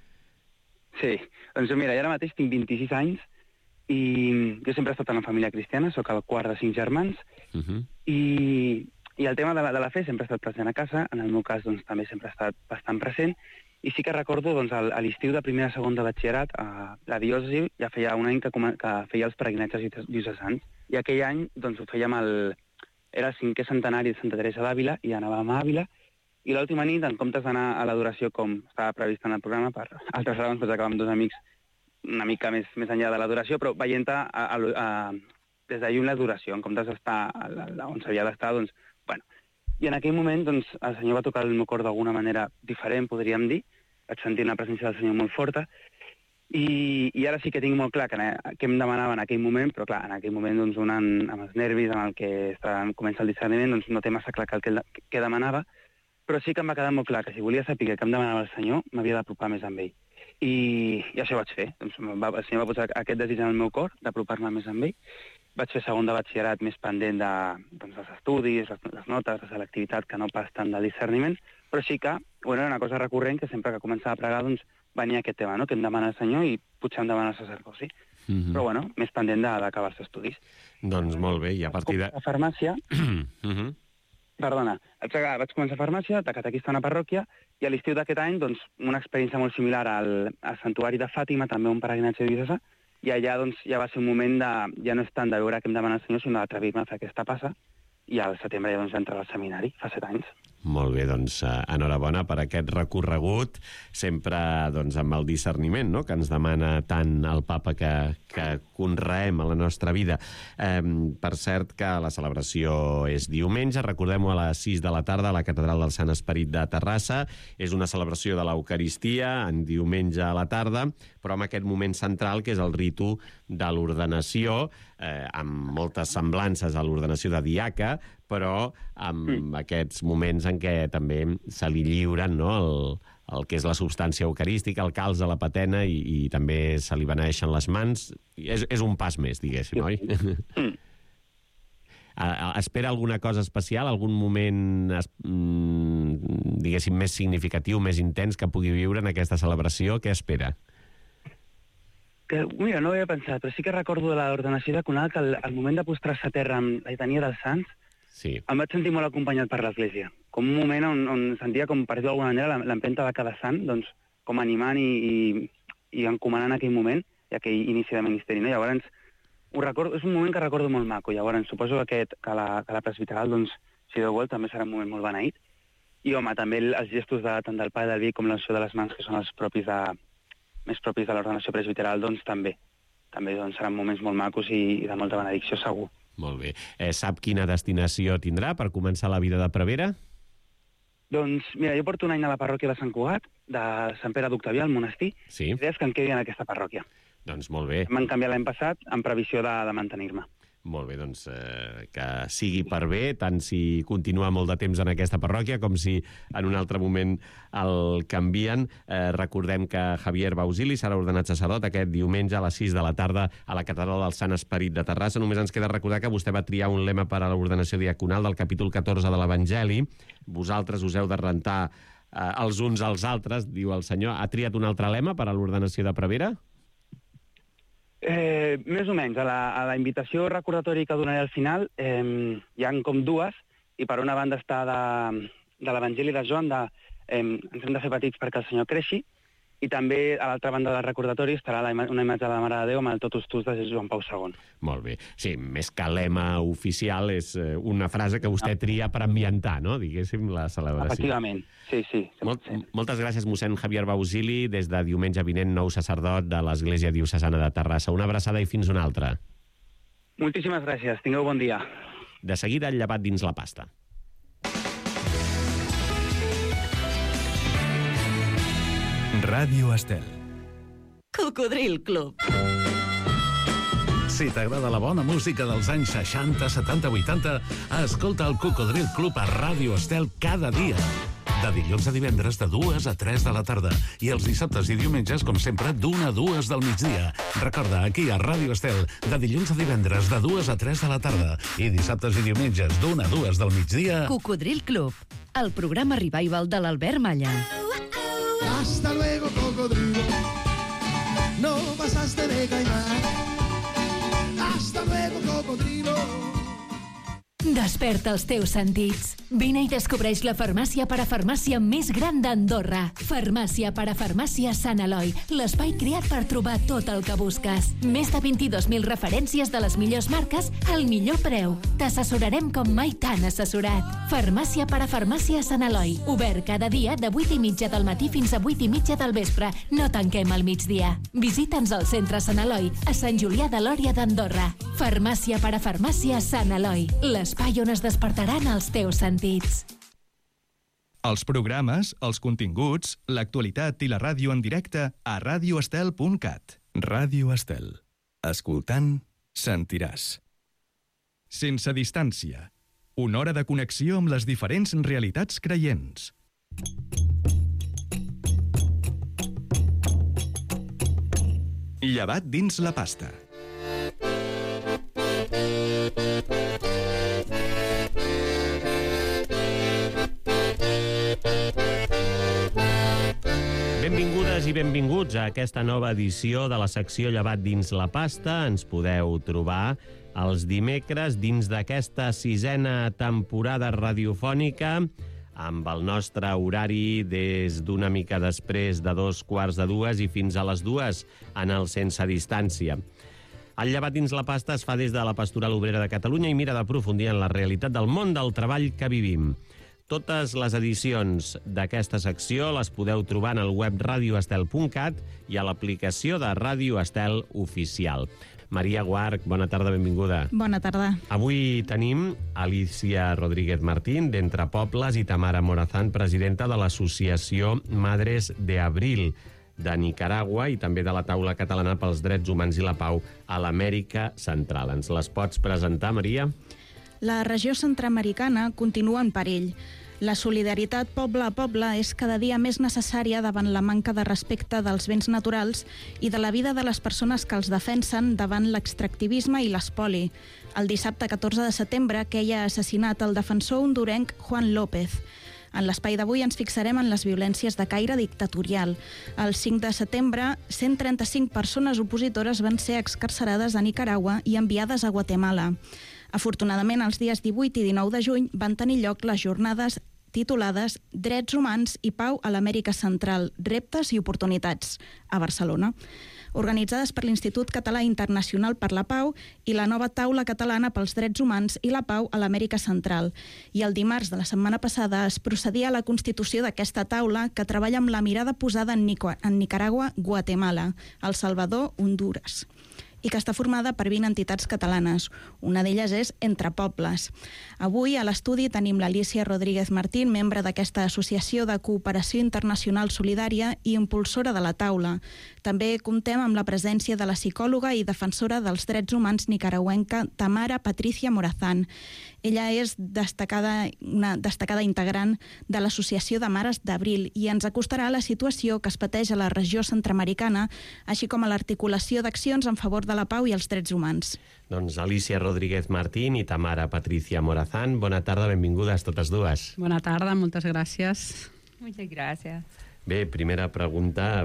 Sí, doncs mira, jo ara mateix tinc vint-i-sis anys i jo sempre he estat en la família cristiana, sóc el quart de cinc germans, uh -huh. i, i el tema de la, de la fe sempre ha estat present a casa, en el meu cas doncs, també sempre ha estat bastant present, i sí que recordo doncs, el, a l'estiu de primer i segon de batxillerat, a la diòcesi ja feia un any que, que feia els peregrinatges diocesans, i aquell any doncs, ho fèiem el... era el cinquè centenari de Santa Teresa d'Àvila, i anàvem a Àvila, i l'última nit, en comptes d'anar a l'adoració com estava previst en el programa, per altres raons, doncs acabàvem dos amics una mica més, més enllà de l'adoració, però veient a, a, a, des de lluny l'adoració, en comptes d'estar on s'havia d'estar, doncs, bueno. I en aquell moment, doncs, el Senyor va tocar el meu cor d'alguna manera diferent, podríem dir. Vaig sentir una presència del Senyor molt forta, i, i ara sí que tinc molt clar que, que em demanava en aquell moment, però clar, en aquell moment, doncs, un amb, amb els nervis, amb el que està, comença el discerniment, doncs no té massa clar el que, que demanava, però sí que em va quedar molt clar que si volia saber què em demanava el Senyor, m'havia d'apropar més amb ell. I, i això vaig fer. Doncs, va, el Senyor va posar aquest desig en el meu cor, d'apropar-me més amb ell. Vaig fer segon de batxillerat més pendent de, doncs, dels estudis, les, les notes, la selectivitat, que no pas tant del discerniment, però sí que, bueno, era una cosa recurrent que sempre que començava a pregar, doncs, venia aquest tema, no?, que em demana el Senyor i potser em demana el sacerdoci. Uh -huh. Però, bueno, més pendent d'acabar els estudis. Doncs molt bé, i a partir de... A farmàcia... uh -huh. Perdona, vaig començar a farmàcia, de catequista a una parròquia, i a l'estiu d'aquest any, doncs, una experiència molt similar al, al santuari de Fàtima, també un peregrinatge diocesà, i allà, doncs, ja va ser un moment de, ja no és tant de veure què em demana el Senyor, sinó d'atrevir-me a fer aquesta passa, i al setembre ja, doncs, entrar al seminari, fa set anys. Molt bé, doncs, enhorabona per aquest recorregut, sempre, doncs, amb el discerniment, no?, que ens demana tant el papa que, que conreem a la nostra vida. Eh, per cert, que la celebració és diumenge, recordem-ho, a les sis de la tarda a la Catedral del Sant Esperit de Terrassa. És una celebració de l'Eucaristia, en diumenge a la tarda, però amb aquest moment central, que és el ritu de l'ordenació, eh, amb moltes semblances a l'ordenació de diaca, però amb mm. aquests moments en què també se li lliuren, no?, el, el que és la substància eucarística, el calç de la patena, i, i també se li beneixen les mans. És, és un pas més, diguéssim, oi? Mm. Espera alguna cosa especial, algun moment, diguéssim, més significatiu, més intens que pugui viure en aquesta celebració? Què espera? Que, mira, no ho havia pensat, però sí que recordo de l'ordenació diaconal que al, al moment de postrar-se a terra amb la lletania dels sants, sí, em vaig sentir molt acompanyat per l'Església. Com un moment on, on sentia, com per dir d'alguna manera, l'empenta de cada sant, doncs, com animant i, i, i encomanant aquell moment, i aquell inici de ministeri, no? Llavors, ho recordo, és un moment que recordo molt maco. Llavors, suposo que, aquest, que, la, que la presbiteral, doncs, si Déu vol, també serà un moment molt beneït. I, home, també els gestos de, tant del pa i del vi com l'unció de les mans, que són els propis de, més propis de l'ordenació presbiteral, doncs també. També doncs, seran moments molt macos i, i de molta benedicció, segur. Molt bé. Eh, sap quina destinació tindrà per començar la vida de prevera? Doncs, mira, jo porto un any a la parròquia de Sant Cugat, de Sant Pere d'Octavià, al monestir, sí, i és que em quedi en aquesta parròquia. Doncs molt bé. M'han canviat l'any passat en previsió de, de mantenir-me. Molt bé, doncs eh, que sigui per bé, tant si continua molt de temps en aquesta parròquia com si en un altre moment el canvien. Eh, recordem que Javier Bausili serà ordenat sacerdot aquest diumenge a les sis de la tarda a la Catedral del Sant Esperit de Terrassa. Només ens queda recordar que vostè va triar un lema per a l'ordenació diaconal del capítol catorze de l'Evangeli. Vosaltres us heu de rentar eh, els uns als altres, diu el Senyor. Ha triat un altre lema per a l'ordenació de prevera? Eh, més o menys. A la, a la invitació recordatori que donaré al final eh, hi ha com dues, i per una banda està de, de l'Evangeli de Joan, de, eh, ens hem de fer petits perquè el Senyor creixi, I també, a l'altra banda del recordatori, estarà la ima una imatge de la Mare de Déu amb el Totus Tus de Joan Pau segon. Molt bé. Sí, més que lema oficial, és una frase que vostè tria per ambientar, no?, diguéssim, la celebració. Efectivament, sí, sí. Molt, moltes gràcies, mossèn Javier Bausili, des de diumenge vinent, nou sacerdot de l'Església Diocesana de Terrassa. Una abraçada i fins una altra. Moltíssimes gràcies. Tingueu bon dia. De seguida, el llevat dins la pasta. Ràdio Estel. Cocodril Club. Si t'agrada la bona música dels anys seixanta, setanta, vuitanta, escolta el Cocodril Club a Ràdio Estel cada dia. De dilluns a divendres de dues a tres de la tarda. I els dissabtes i diumenges, com sempre, d'una a dues del migdia. Recorda, aquí a Ràdio Estel, de dilluns a divendres de dues a tres de la tarda. I dissabtes i diumenges d'una a dues del migdia. Cocodril Club, el programa revival de l'Albert Malla. Hasta luego, cocodrilo. No pasaste de caimán. Hasta luego, cocodrilo. Desperta els teus sentits. Vine i descobreix la farmàcia parafarmàcia més gran d'Andorra. Farmàcia parafarmàcia Sant Eloi, l'espai creat per trobar tot el que busques. Més de vint-i-dos mil referències de les millors marques al millor preu. T'assessorarem com mai t'han assessorat. Farmàcia parafarmàcia Sant Eloi, obert cada dia de vuit i mitja del matí fins a vuit i mitja del vespre. No tanquem al migdia. Visita'ns al centre Sant Eloi, a Sant Julià de Lòria d'Andorra. Farmàcia parafarmàcia Sant Eloi, l'espai on es despertaran els teus sentits. Els programes, els continguts, l'actualitat i la ràdio en directe a radio estel punt cat. Ràdio Estel. Escoltant, sentiràs. Sense distància. Una hora de connexió amb les diferents realitats creients. Llevat dins la pasta. Benvingudes i benvinguts a aquesta nova edició de la secció Llevat dins la pasta. Ens podeu trobar els dimecres dins d'aquesta sisena temporada radiofònica amb el nostre horari des d'una mica després de dos quarts de dues i fins a les dues en el Sense Distància. El Llevat dins la pasta es fa des de la Pastoral Obrera de Catalunya i mira d'aprofundir en la realitat del món del treball que vivim. Totes les edicions d'aquesta secció les podeu trobar en el web radio estel punt cat i a l'aplicació de Ràdio Estel Oficial. Maria Guarch, bona tarda, benvinguda. Bona tarda. Avui tenim Alicia Rodríguez Martín, d'Entre Pobles, i Tamara Morazán, presidenta de l'associació Madres de Abril de Nicaragua i també de la Taula Catalana pels Drets Humans i la Pau a l'Amèrica Central. Ens les pots presentar, Maria? La regió centroamericana continua en perill. La solidaritat poble a poble és cada dia més necessària davant la manca de respecte dels béns naturals i de la vida de les persones que els defensen davant l'extractivisme i l'espoli. El dissabte catorze de setembre queia assassinat el defensor hondurenc Juan López. En l'espai d'avui ens fixarem en les violències de caire dictatorial. El cinc de setembre, cent trenta-cinc persones opositores van ser excarcerades a Nicaragua i enviades a Guatemala. Afortunadament, els dies divuit i dinou de juny van tenir lloc les jornades titulades Drets Humans i Pau a l'Amèrica Central, reptes i oportunitats, a Barcelona, organitzades per l'Institut Català Internacional per la Pau i la nova Taula Catalana pels Drets Humans i la Pau a l'Amèrica Central. I el dimarts de la setmana passada es procedia a la constitució d'aquesta taula que treballa amb la mirada posada en, Nico en Nicaragua, Guatemala, El Salvador, Hondures, i que està formada per vint entitats catalanes. Una d'elles és Entre Pobles. Avui a l'estudi tenim l'Alicia Rodríguez Martín, membre d'aquesta associació de cooperació internacional solidària i impulsora de la taula. També comptem amb la presència de la psicòloga i defensora dels drets humans nicaragüenca Tamara Patricia Morazán. Ella és destacada, una destacada integrant de l'Associació de Mares d'Abril i ens acostarà a la situació que es pateix a la regió centroamericana, així com a l'articulació d'accions en favor de la pau i els drets humans. Doncs Alicia Rodríguez Martín i Tamara Patricia Morazán, bona tarda, benvingudes totes dues. Bona tarda, moltes gràcies. Muchas gracias. Bé, primera pregunta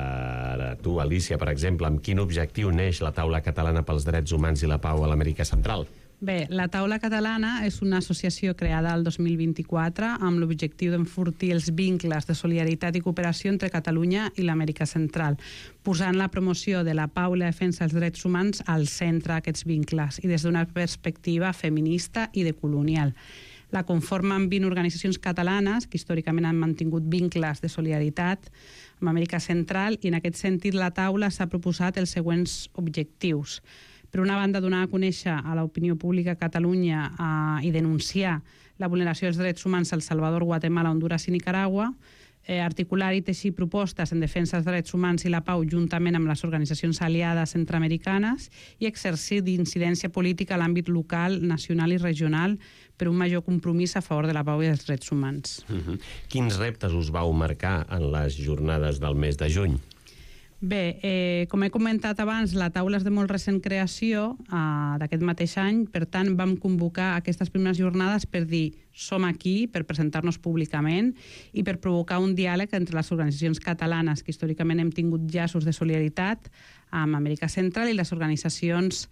per a tu, Alicia, per exemple. Amb quin objectiu neix la Taula Catalana pels Drets Humans i la Pau a l'Amèrica Central? Bé, la Taula Catalana és una associació creada el dos mil vint-i-quatre amb l'objectiu d'enfortir els vincles de solidaritat i cooperació entre Catalunya i l'Amèrica Central, posant la promoció de la pau i la defensa dels drets humans al centre d'aquests vincles i des d'una perspectiva feminista i decolonial. La conformen vint organitzacions catalanes que històricament han mantingut vincles de solidaritat amb Amèrica Central i en aquest sentit la taula s'ha proposat els següents objectius. Per una banda, donar a conèixer a l'opinió pública a Catalunya eh, i denunciar la vulneració dels drets humans a El Salvador, Guatemala, Honduras i Nicaragua, eh, articular i teixir propostes en defensa dels drets humans i la pau juntament amb les organitzacions aliades centroamericanes i exercir d'incidència política a l'àmbit local, nacional i regional per un major compromís a favor de la pau i dels drets humans. Uh-huh. Quins reptes us vau marcar en les jornades del mes de juny? Bé, eh, com he comentat abans, la taula és de molt recent creació eh, d'aquest mateix any, per tant vam convocar aquestes primeres jornades per dir som aquí, per presentar-nos públicament i per provocar un diàleg entre les organitzacions catalanes que històricament hem tingut llaços de solidaritat amb Amèrica Central i les organitzacions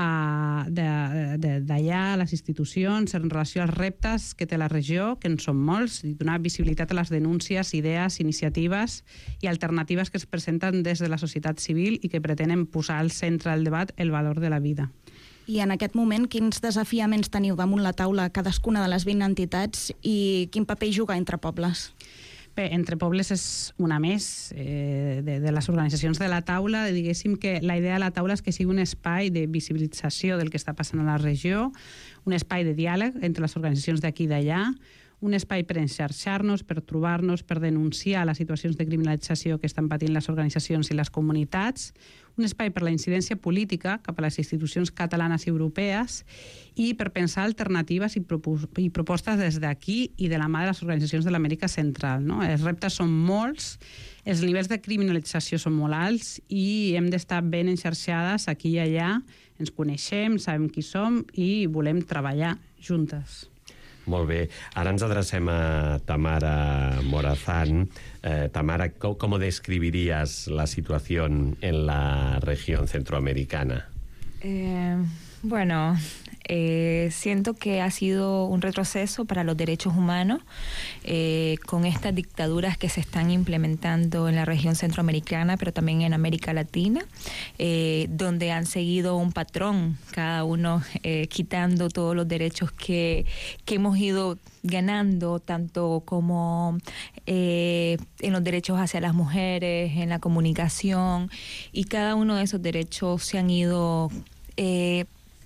eh, d'allà, les institucions, en relació als reptes que té la regió, que en són molts, i donar visibilitat a les denúncies, idees, iniciatives i alternatives que es presenten des de la societat civil i que pretenen posar al centre del debat el valor de la vida. I en aquest moment, quins desafiaments teniu damunt la taula cadascuna de les vint entitats i quin paper hi juga Entre Pobles? Bé, Entre Pobles és una més eh, de, de les organitzacions de la taula. Diguéssim que la idea de la taula és que sigui un espai de visibilització del que està passant a la regió, un espai de diàleg entre les organitzacions d'aquí i d'allà, un espai per enxarxar-nos, per trobar-nos, per denunciar les situacions de criminalització que estan patint les organitzacions i les comunitats, un espai per la incidència política cap a les institucions catalanes i europees i per pensar alternatives i, propos i propostes des d'aquí i de la mà de les organitzacions de l'Amèrica Central. No? Els reptes són molts, els nivells de criminalització són molt alts i hem d'estar ben enxarxades aquí i allà, ens coneixem, sabem qui som i volem treballar juntes. Molt bé. Ara ens adrecem a Tamara Morazán. Eh, Tamara, ¿cómo describirías la situación en la región centroamericana? Eh, bueno, eh, siento que ha sido un retroceso para los derechos humanos eh, con estas dictaduras que se están implementando en la región centroamericana, pero también en América Latina, eh, donde han seguido un patrón, cada uno eh, quitando todos los derechos que, que hemos ido ganando, tanto como eh, en los derechos hacia las mujeres, en la comunicación, y cada uno de esos derechos se han ido eh,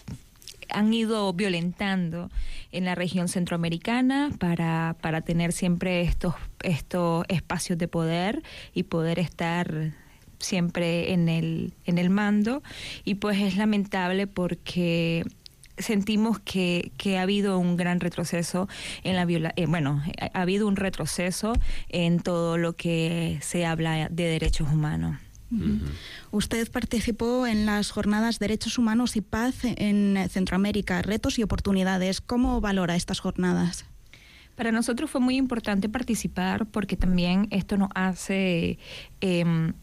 han ido violentando en la región centroamericana para, para tener siempre estos, estos espacios de poder y poder estar siempre en el, en el mando. Y pues es lamentable porque sentimos que, que ha habido un gran retroceso en la viola eh, bueno, ha habido un retroceso en todo lo que se habla de derechos humanos. Uh-huh. Usted participó en las jornadas Derechos Humanos y Paz en Centroamérica, retos y oportunidades. ¿Cómo valora estas jornadas? Para nosotros fue muy importante participar porque también esto nos hace eh,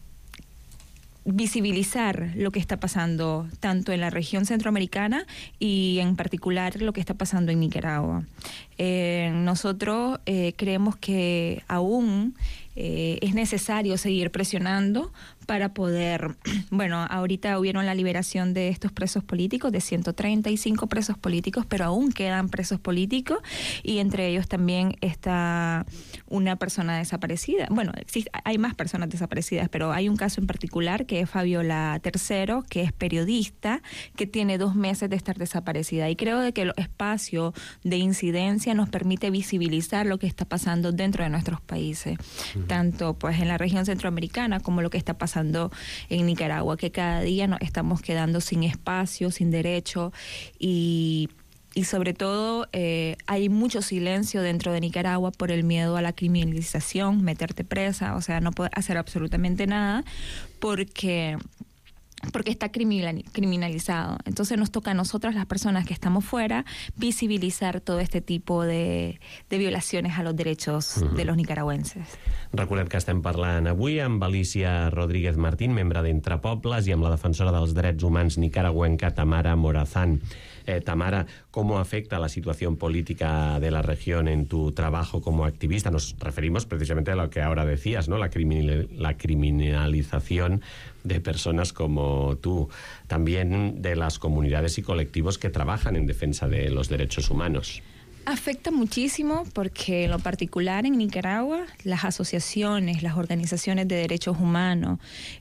visibilizar lo que está pasando tanto en la región centroamericana y en particular lo que está pasando en Nicaragua. Eh, nosotros eh, creemos que aún eh, es necesario seguir presionando para poder, bueno, ahorita hubieron la liberación de estos presos políticos, de ciento treinta y cinco presos políticos, pero aún quedan presos políticos y entre ellos también está una persona desaparecida. Bueno, existe, hay más personas desaparecidas, pero hay un caso en particular que es Fabiola Tercero, que es periodista, que tiene dos meses de estar desaparecida. Y creo de que el espacio de incidencia nos permite visibilizar lo que está pasando dentro de nuestros países, uh-huh. tanto pues en la región centroamericana como lo que está pasando en Nicaragua, que cada día nos estamos quedando sin espacio, sin derecho y, y sobre todo eh, hay mucho silencio dentro de Nicaragua por el miedo a la criminalización, meterte presa, o sea, no poder hacer absolutamente nada porque... porque está criminalizado. Entonces nos toca a nosotras, las personas que estamos fuera, visibilitzar todo este tipo de, de violaciones a los derechos uh-huh. de los nicaragüenses. Recordem que estem parlant avui amb Alicia Rodríguez Martín, membre d'Entre Pobles, i amb la defensora dels drets humans nicaragüenca Tamara Morazán. Eh, Tamara, ¿cómo afecta la situación política de la región en tu trabajo como activista? Nos referimos precisamente a lo que ahora decías, ¿no? La, criminal, la criminalización de personas como tú, también de las comunidades y colectivos que trabajan en defensa de los derechos humanos. Afecta muchísimo porque en lo particular en Nicaragua las asociaciones, las organizaciones de derechos humanos,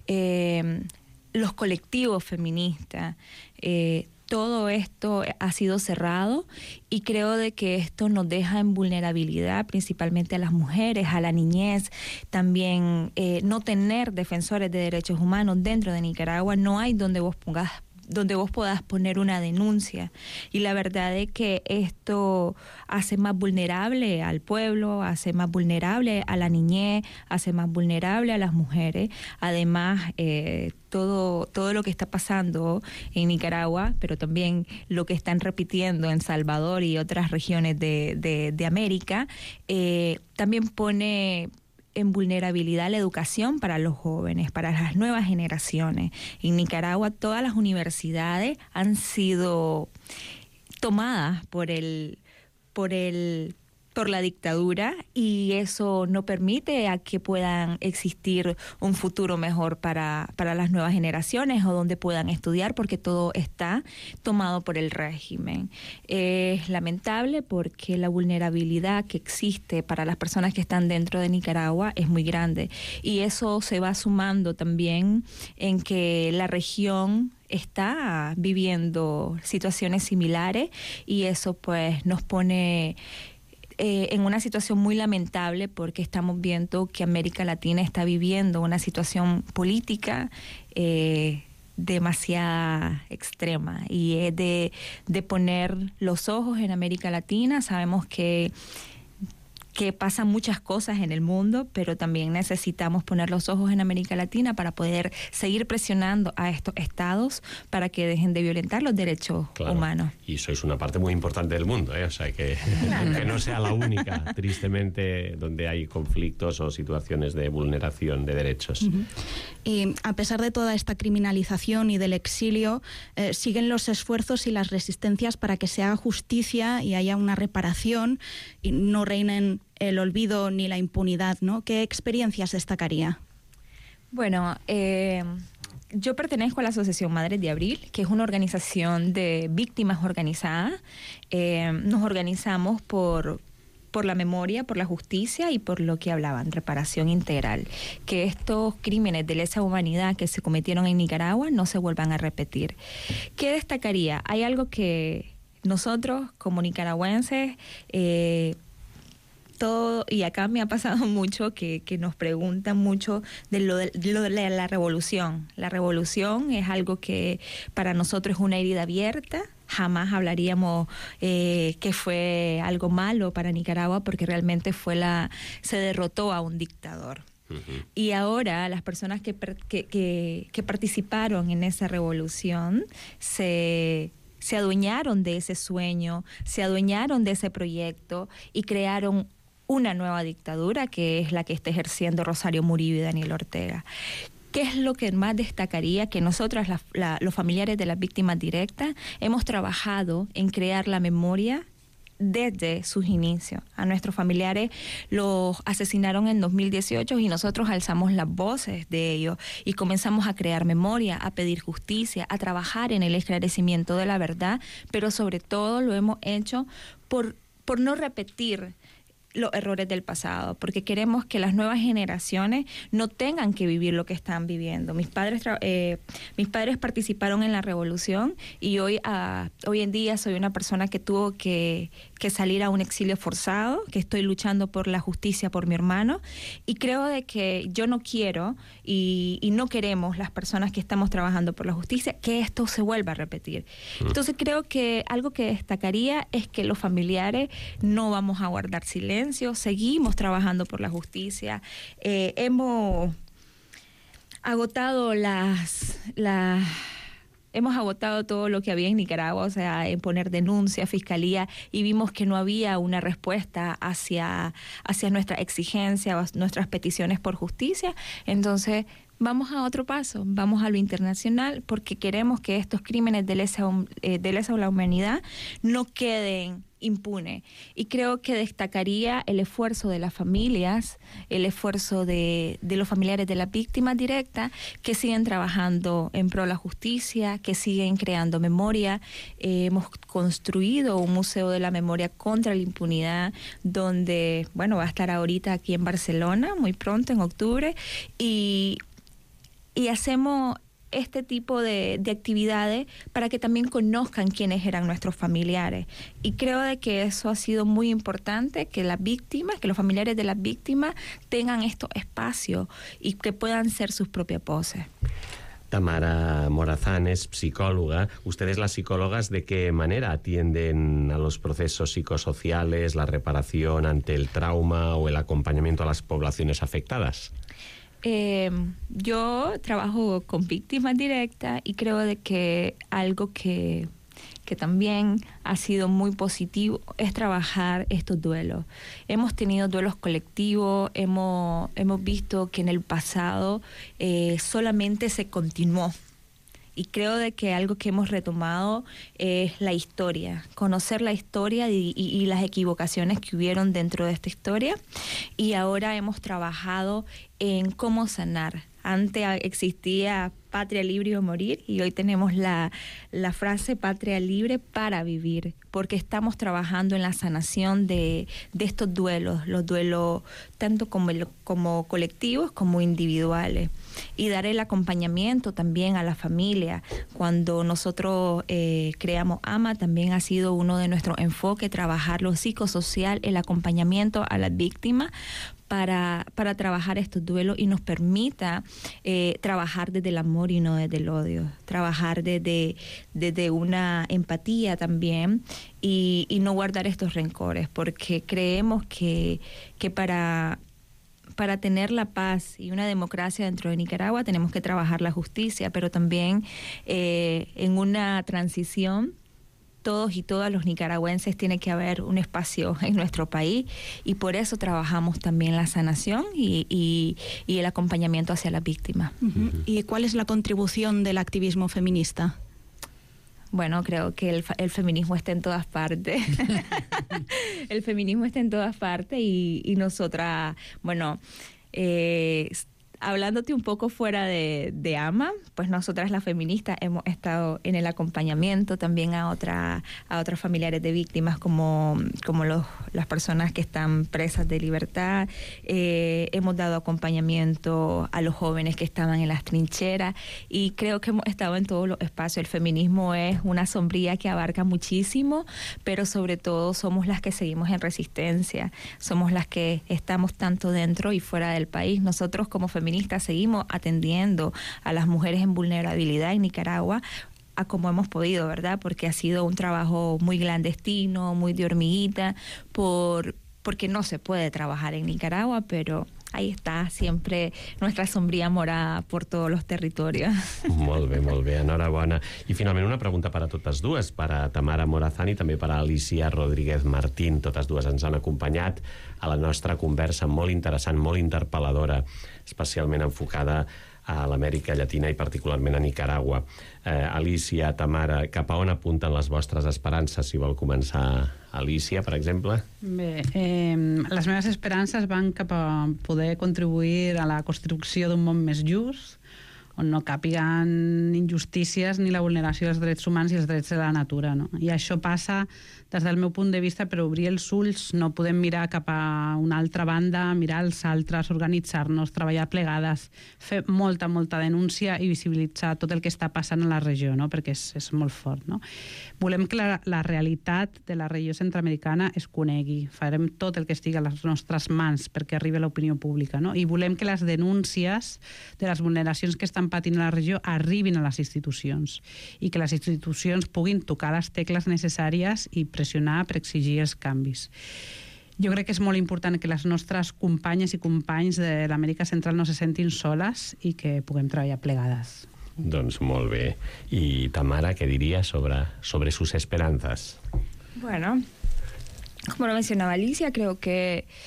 eh, los colectivos feministas, eh, todo esto ha sido cerrado y creo de que esto nos deja en vulnerabilidad principalmente a las mujeres, a la niñez, también eh, no tener defensores de derechos humanos dentro de Nicaragua, no hay donde vos pongas donde vos podás poner una denuncia. Y la verdad es que esto hace más vulnerable al pueblo, hace más vulnerable a la niñez, hace más vulnerable a las mujeres. Además, eh, todo, todo lo que está pasando en Nicaragua, pero también lo que están repitiendo en Salvador y otras regiones de, de, de América, eh, también pone en vulnerabilidad la educación para los jóvenes, para las nuevas generaciones. En Nicaragua todas las universidades han sido tomadas por el, por el, por la dictadura y eso no permite a que puedan existir un futuro mejor para, para las nuevas generaciones o donde puedan estudiar porque todo está tomado por el régimen. Es lamentable porque la vulnerabilidad que existe para las personas que están dentro de Nicaragua es muy grande y eso se va sumando también en que la región está viviendo situaciones similares y eso pues nos pone Eh, en una situación muy lamentable porque estamos viendo que América Latina está viviendo una situación política eh, demasiado extrema y es de, de poner los ojos en América Latina. Sabemos que que pasan muchas cosas en el mundo, pero también necesitamos poner los ojos en América Latina para poder seguir presionando a estos estados para que dejen de violentar los derechos claro. humanos. Y sois una parte muy importante del mundo, ¿eh? O sea, que, claro. que no sea la única, tristemente, donde hay conflictos o situaciones de vulneración de derechos. Uh-huh. Y a pesar de toda esta criminalización y del exilio, eh, siguen los esfuerzos y las resistencias para que se haga justicia y haya una reparación y no reinen el olvido ni la impunidad, ¿no? ¿Qué experiencias destacaría? Bueno, eh, yo pertenezco a la Asociación Madres de Abril, que es una organización de víctimas organizadas. Eh, nos organizamos por... por la memoria, por la justicia y por lo que hablaban, reparación integral. Que estos crímenes de lesa humanidad que se cometieron en Nicaragua no se vuelvan a repetir. ¿Qué destacaría? Hay algo que nosotros, como nicaragüenses, eh, todo, y acá me ha pasado mucho que, que nos preguntan mucho de lo de, de lo de la, la revolución. La revolución es algo que para nosotros es una herida abierta. Jamás hablaríamos eh, que fue algo malo para Nicaragua porque realmente fue la se derrotó a un dictador. Uh-huh. Y ahora las personas que, que, que, que participaron en esa revolución se... se adueñaron de ese sueño, se adueñaron de ese proyecto y crearon una nueva dictadura que es la que está ejerciendo Rosario Murillo y Daniel Ortega. ¿Qué es lo que más destacaría? Que nosotras, la, la, los familiares de las víctimas directas, hemos trabajado en crear la memoria desde sus inicios. A nuestros familiares los asesinaron en dos mil dieciocho y nosotros alzamos las voces de ellos y comenzamos a crear memoria, a pedir justicia, a trabajar en el esclarecimiento de la verdad, pero sobre todo lo hemos hecho por, por no repetir los errores del pasado, porque queremos que las nuevas generaciones no tengan que vivir lo que están viviendo. Mis padres eh, mis padres participaron en la revolución y hoy uh, hoy en día soy una persona que tuvo que, que salir a un exilio forzado, que estoy luchando por la justicia por mi hermano y creo de que yo no quiero y, y no queremos las personas que estamos trabajando por la justicia que esto se vuelva a repetir. Entonces creo que algo que destacaría es que los familiares no vamos a guardar silencio, seguimos trabajando por la justicia, eh, hemos agotado las, las hemos agotado todo lo que había en Nicaragua, o sea, en poner denuncia, fiscalía, y vimos que no había una respuesta hacia, hacia nuestra exigencia, nuestras peticiones por justicia. Entonces, vamos a otro paso, vamos a lo internacional, porque queremos que estos crímenes de lesa, eh, de lesa a la humanidad no queden impunes. Y creo que destacaría el esfuerzo de las familias, el esfuerzo de, de los familiares de las víctimas directas, que siguen trabajando en pro de la justicia, que siguen creando memoria. Eh, hemos construido un museo de la memoria contra la impunidad, donde, bueno, va a estar ahorita aquí en Barcelona, muy pronto, en octubre, y, y hacemos este tipo de, de actividades para que también conozcan quiénes eran nuestros familiares. Y creo de que eso ha sido muy importante, que las víctimas, que los familiares de las víctimas tengan estos espacios y que puedan ser sus propias voces. Tamara Morazán es psicóloga. ¿Ustedes, las psicólogas, de qué manera atienden a los procesos psicosociales, la reparación ante el trauma o el acompañamiento a las poblaciones afectadas? Eh, yo trabajo con víctimas directas y creo de que algo que, que también ha sido muy positivo es trabajar estos duelos. Hemos tenido duelos colectivos, hemos, hemos visto que en el pasado eh, solamente se continuó. Y creo de que algo que hemos retomado es la historia, conocer la historia y, y, y las equivocaciones que hubieron dentro de esta historia. Y ahora hemos trabajado en cómo sanar. Antes existía patria libre o morir, y hoy tenemos la, la frase patria libre para vivir, porque estamos trabajando en la sanación de, de estos duelos, los duelos tanto como, como colectivos como individuales, y dar el acompañamiento también a la familia. Cuando nosotros eh, creamos AMA, también ha sido uno de nuestros enfoques trabajar lo psicosocial, el acompañamiento a las víctimas, para, para trabajar estos duelos y nos permita eh, trabajar desde el amor y no desde el odio, trabajar desde, desde una empatía también y, y no guardar estos rencores, porque creemos que, que para, para tener la paz y una democracia dentro de Nicaragua tenemos que trabajar la justicia, pero también eh, en una transición todos y todas los nicaragüenses tiene que haber un espacio en nuestro país, y por eso trabajamos también la sanación y, y, y el acompañamiento hacia las víctimas. Uh-huh. ¿Y cuál es la contribución del activismo feminista? Bueno, creo que el, el feminismo está en todas partes. El feminismo está en todas partes y, y nosotras, bueno, eh, hablándote un poco fuera de, de AMA, pues nosotras las feministas hemos estado en el acompañamiento también a otra, a otros familiares de víctimas, como, como los, las personas que están presas de libertad. Eh, hemos dado acompañamiento a los jóvenes que estaban en las trincheras, y creo que hemos estado en todos los espacios. El feminismo es una sombrilla que abarca muchísimo, pero sobre todo somos las que seguimos en resistencia, somos las que estamos tanto dentro y fuera del país. Nosotros como feministas seguimos atendiendo a las mujeres en vulnerabilidad en Nicaragua a como hemos podido, ¿verdad? Porque ha sido un trabajo muy clandestino, muy de hormiguita, por, porque no se puede trabajar en Nicaragua, pero ahí está siempre nuestra sombría morada por todos los territorios. Molt bé, molt bé, enhorabona. I finalment una pregunta per a totes dues, per a Tamara Morazán i també per a Alicia Rodríguez Martín. Totes dues ens han acompanyat a la nostra conversa molt interessant, molt interpel·ladora, especialment enfocada a l'Amèrica Llatina i particularment a Nicaragua. Eh, Alicia, Tamara, cap a on apunten les vostres esperances? Si vol començar Alicia, per exemple. Bé, eh, les meves esperances van cap a poder contribuir a la construcció d'un món més just, on no càpiguen injustícies ni la vulneració dels drets humans i els drets de la natura, no? I això passa, des del meu punt de vista, per obrir els ulls. No podem mirar cap a una altra banda, mirar els altres, organitzar-nos, treballar plegades, fer molta, molta denúncia i visibilitzar tot el que està passant a la regió, no? Perquè és, és molt fort, no? Volem que la, la realitat de la regió centroamericana es conegui. Farem tot el que estigui a les nostres mans perquè arribi a l'opinió pública, no? I volem que les denúncies de les vulneracions que estan patint a la regió arribin a les institucions i que les institucions puguin tocar les tecles necessàries i pressionar per exigir els canvis. Jo crec que és molt important que les nostres companyes i companys de l'Amèrica Central no se sentin soles i que puguem treballar plegades. Doncs molt bé. I Tamara, què diria sobre, sobre sus esperanzas? Bueno, como lo mencionaba Alicia, creo que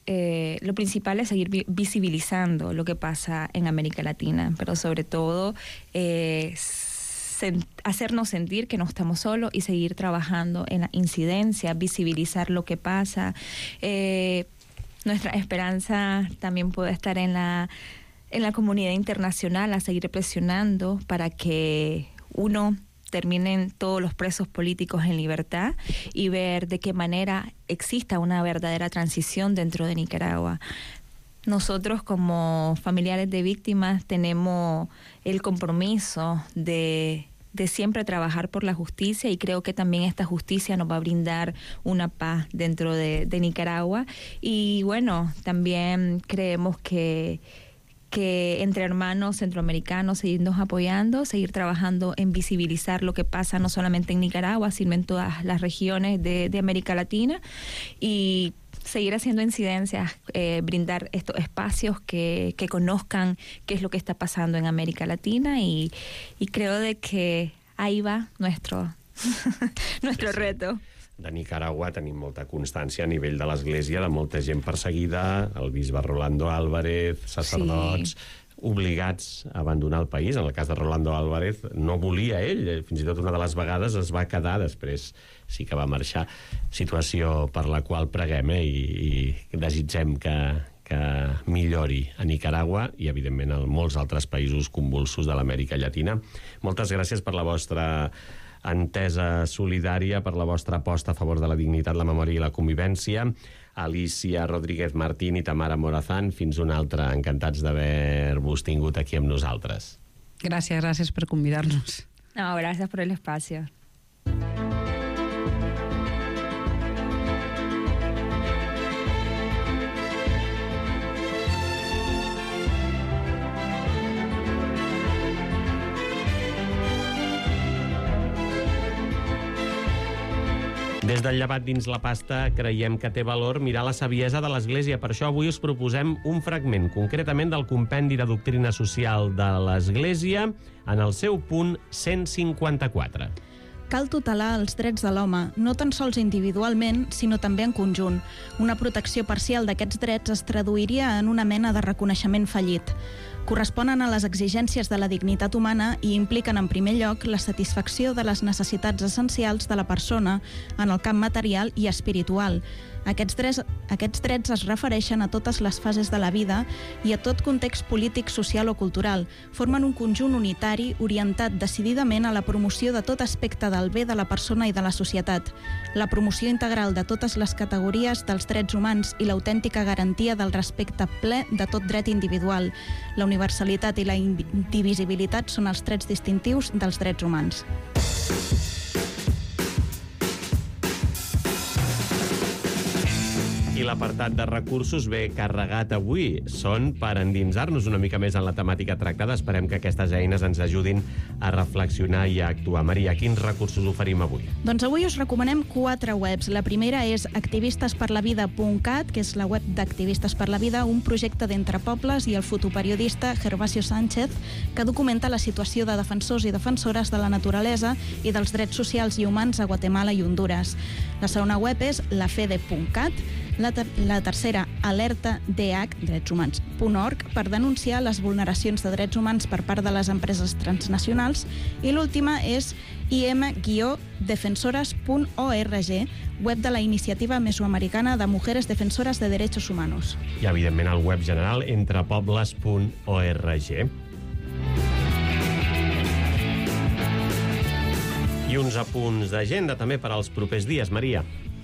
eh, lo principal es seguir vi- visibilizando lo que pasa en América Latina, pero sobre todo eh, sen- hacernos sentir que no estamos solos y seguir trabajando en la incidencia, visibilizar lo que pasa. Eh, nuestra esperanza también puede estar en la, en la comunidad internacional, a seguir presionando para que uno terminen todos los presos políticos en libertad y ver de qué manera exista una verdadera transición dentro de Nicaragua. Nosotros como familiares de víctimas tenemos el compromiso de, de siempre trabajar por la justicia, y creo que también esta justicia nos va a brindar una paz dentro de, de Nicaragua. Y bueno, también creemos que que entre hermanos centroamericanos seguirnos apoyando, seguir trabajando en visibilizar lo que pasa no solamente en Nicaragua, sino en todas las regiones de, de América Latina, y seguir haciendo incidencias, eh, brindar estos espacios que, que conozcan qué es lo que está pasando en América Latina, y, y creo de que ahí va nuestro, nuestro reto. De Nicaragua tenim molta constància a nivell de l'Església, de molta gent perseguida, el bisbe Rolando Álvarez, sacerdots, sí, obligats a abandonar el país. En el cas de Rolando Álvarez no volia ell, fins i tot una de les vegades es va quedar, després sí que va marxar. Situació per la qual preguem, eh, i, i desitgem que, que millori a Nicaragua i, evidentment, a molts altres països convulsos de l'Amèrica Llatina. Moltes gràcies per la vostra entesa solidària, per la vostra aposta a favor de la dignitat, la memòria i la convivència. Alicia Rodríguez Martín i Tamara Morazán, fins una altra. Encantats d'haver-vos tingut aquí amb nosaltres. Gràcies, gràcies per convidar-nos. No, gracias por el espacio. Des del llevat dins la pasta creiem que té valor mirar la saviesa de l'Església. Per això avui us proposem un fragment, concretament del Compendi de Doctrina Social de l'Església, en el seu punt cent cinquanta-quatre. Cal tutelar els drets de l'home, no tan sols individualment, sinó també en conjunt. Una protecció parcial d'aquests drets es traduiria en una mena de reconeixement fallit. Corresponen a les exigències de la dignitat humana i impliquen, en primer lloc, la satisfacció de les necessitats essencials de la persona en el camp material i espiritual. Aquests drets, aquests drets es refereixen a totes les fases de la vida i a tot context polític, social o cultural. Formen un conjunt unitari orientat decididament a la promoció de tot aspecte del bé de la persona i de la societat, la promoció integral de totes les categories dels drets humans i l'autèntica garantia del respecte ple de tot dret individual. La universalitat i la indivisibilitat són els trets distintius dels drets humans. I l'apartat de recursos ve carregat avui. Són per endinsar-nos una mica més en la temàtica tractada. Esperem que aquestes eines ens ajudin a reflexionar i a actuar. Maria, quins recursos oferim avui? Doncs avui us recomanem quatre webs. La primera és activistes per la vida punt cat, que és la web d'Activistes per la Vida, un projecte d'Entre Pobles i el fotoperiodista Gervasio Sánchez, que documenta la situació de defensors i defensores de la naturalesa i dels drets socials i humans a Guatemala i Hondures. La segona web és lafede punt cat, La, ter la tercera, alerta d h drets humans punt org, per denunciar les vulneracions de drets humans per part de les empreses transnacionals, i l'última és i eme defensores punt org, web de la Iniciativa Mesoamericana de Mujeres Defensoras de Derechos Humanos. I, evidentment, el web general entrepobles punt org. I uns apunts d'agenda també per als propers dies, Maria.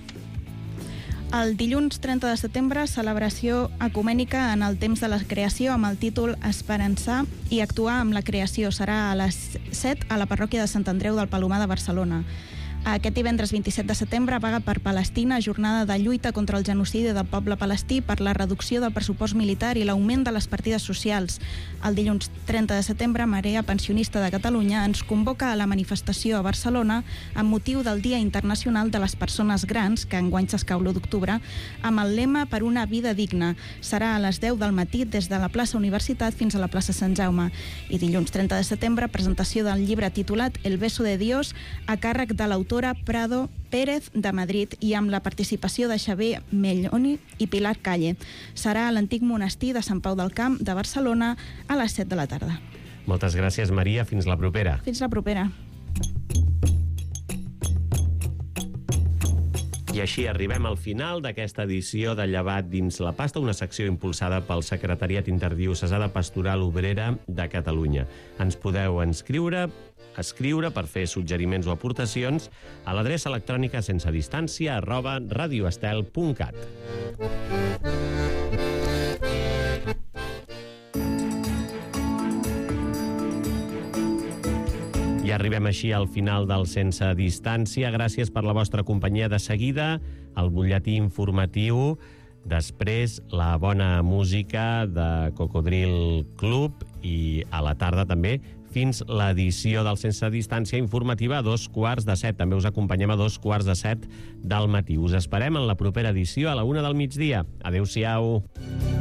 El dilluns trenta de setembre, celebració ecumènica en el temps de la creació amb el títol Esperançar i actuar amb la creació. Serà a les set a la parròquia de Sant Andreu del Palomar de Barcelona. Aquest divendres vint-i-set de setembre, vaga per Palestina, jornada de lluita contra el genocidi del poble palestí, per la reducció del pressupost militar i l'augment de les partides socials. El dilluns trenta de setembre, Marea Pensionista de Catalunya ens convoca a la manifestació a Barcelona amb motiu del Dia Internacional de les Persones Grans, que enguany s'escau l'u d'octubre, amb el lema Per una vida digna. Serà a les deu del matí des de la plaça Universitat fins a la plaça Sant Jaume. I dilluns trenta de setembre, presentació del llibre titulat El beso de Dios, a càrrec de l'autor l'autora Prado Pérez de Madrid i amb la participació de Xavier Melloni i Pilar Calle. Serà a l'antic monestir de Sant Pau del Camp de Barcelona a les set de la tarda. Moltes gràcies, Maria. Fins la propera. Fins la propera. I així arribem al final d'aquesta edició de Llevat dins la pasta, una secció impulsada pel Secretariat Interdiocesà de Pastoral Obrera de Catalunya. Ens podeu inscriure, escriure per fer suggeriments o aportacions a l'adreça electrònica sense distància arroba radioestel punt cat. I arribem així al final del Sense Distància. Gràcies per la vostra companyia. De seguida, el butlletí informatiu, després la bona música de Cocodril Club i a la tarda també fins l'edició del Sense Distància informativa a dos quarts de set. També us acompanyem a dos quarts de set del matí. Us esperem en la propera edició a la una del migdia. Adéu-siau.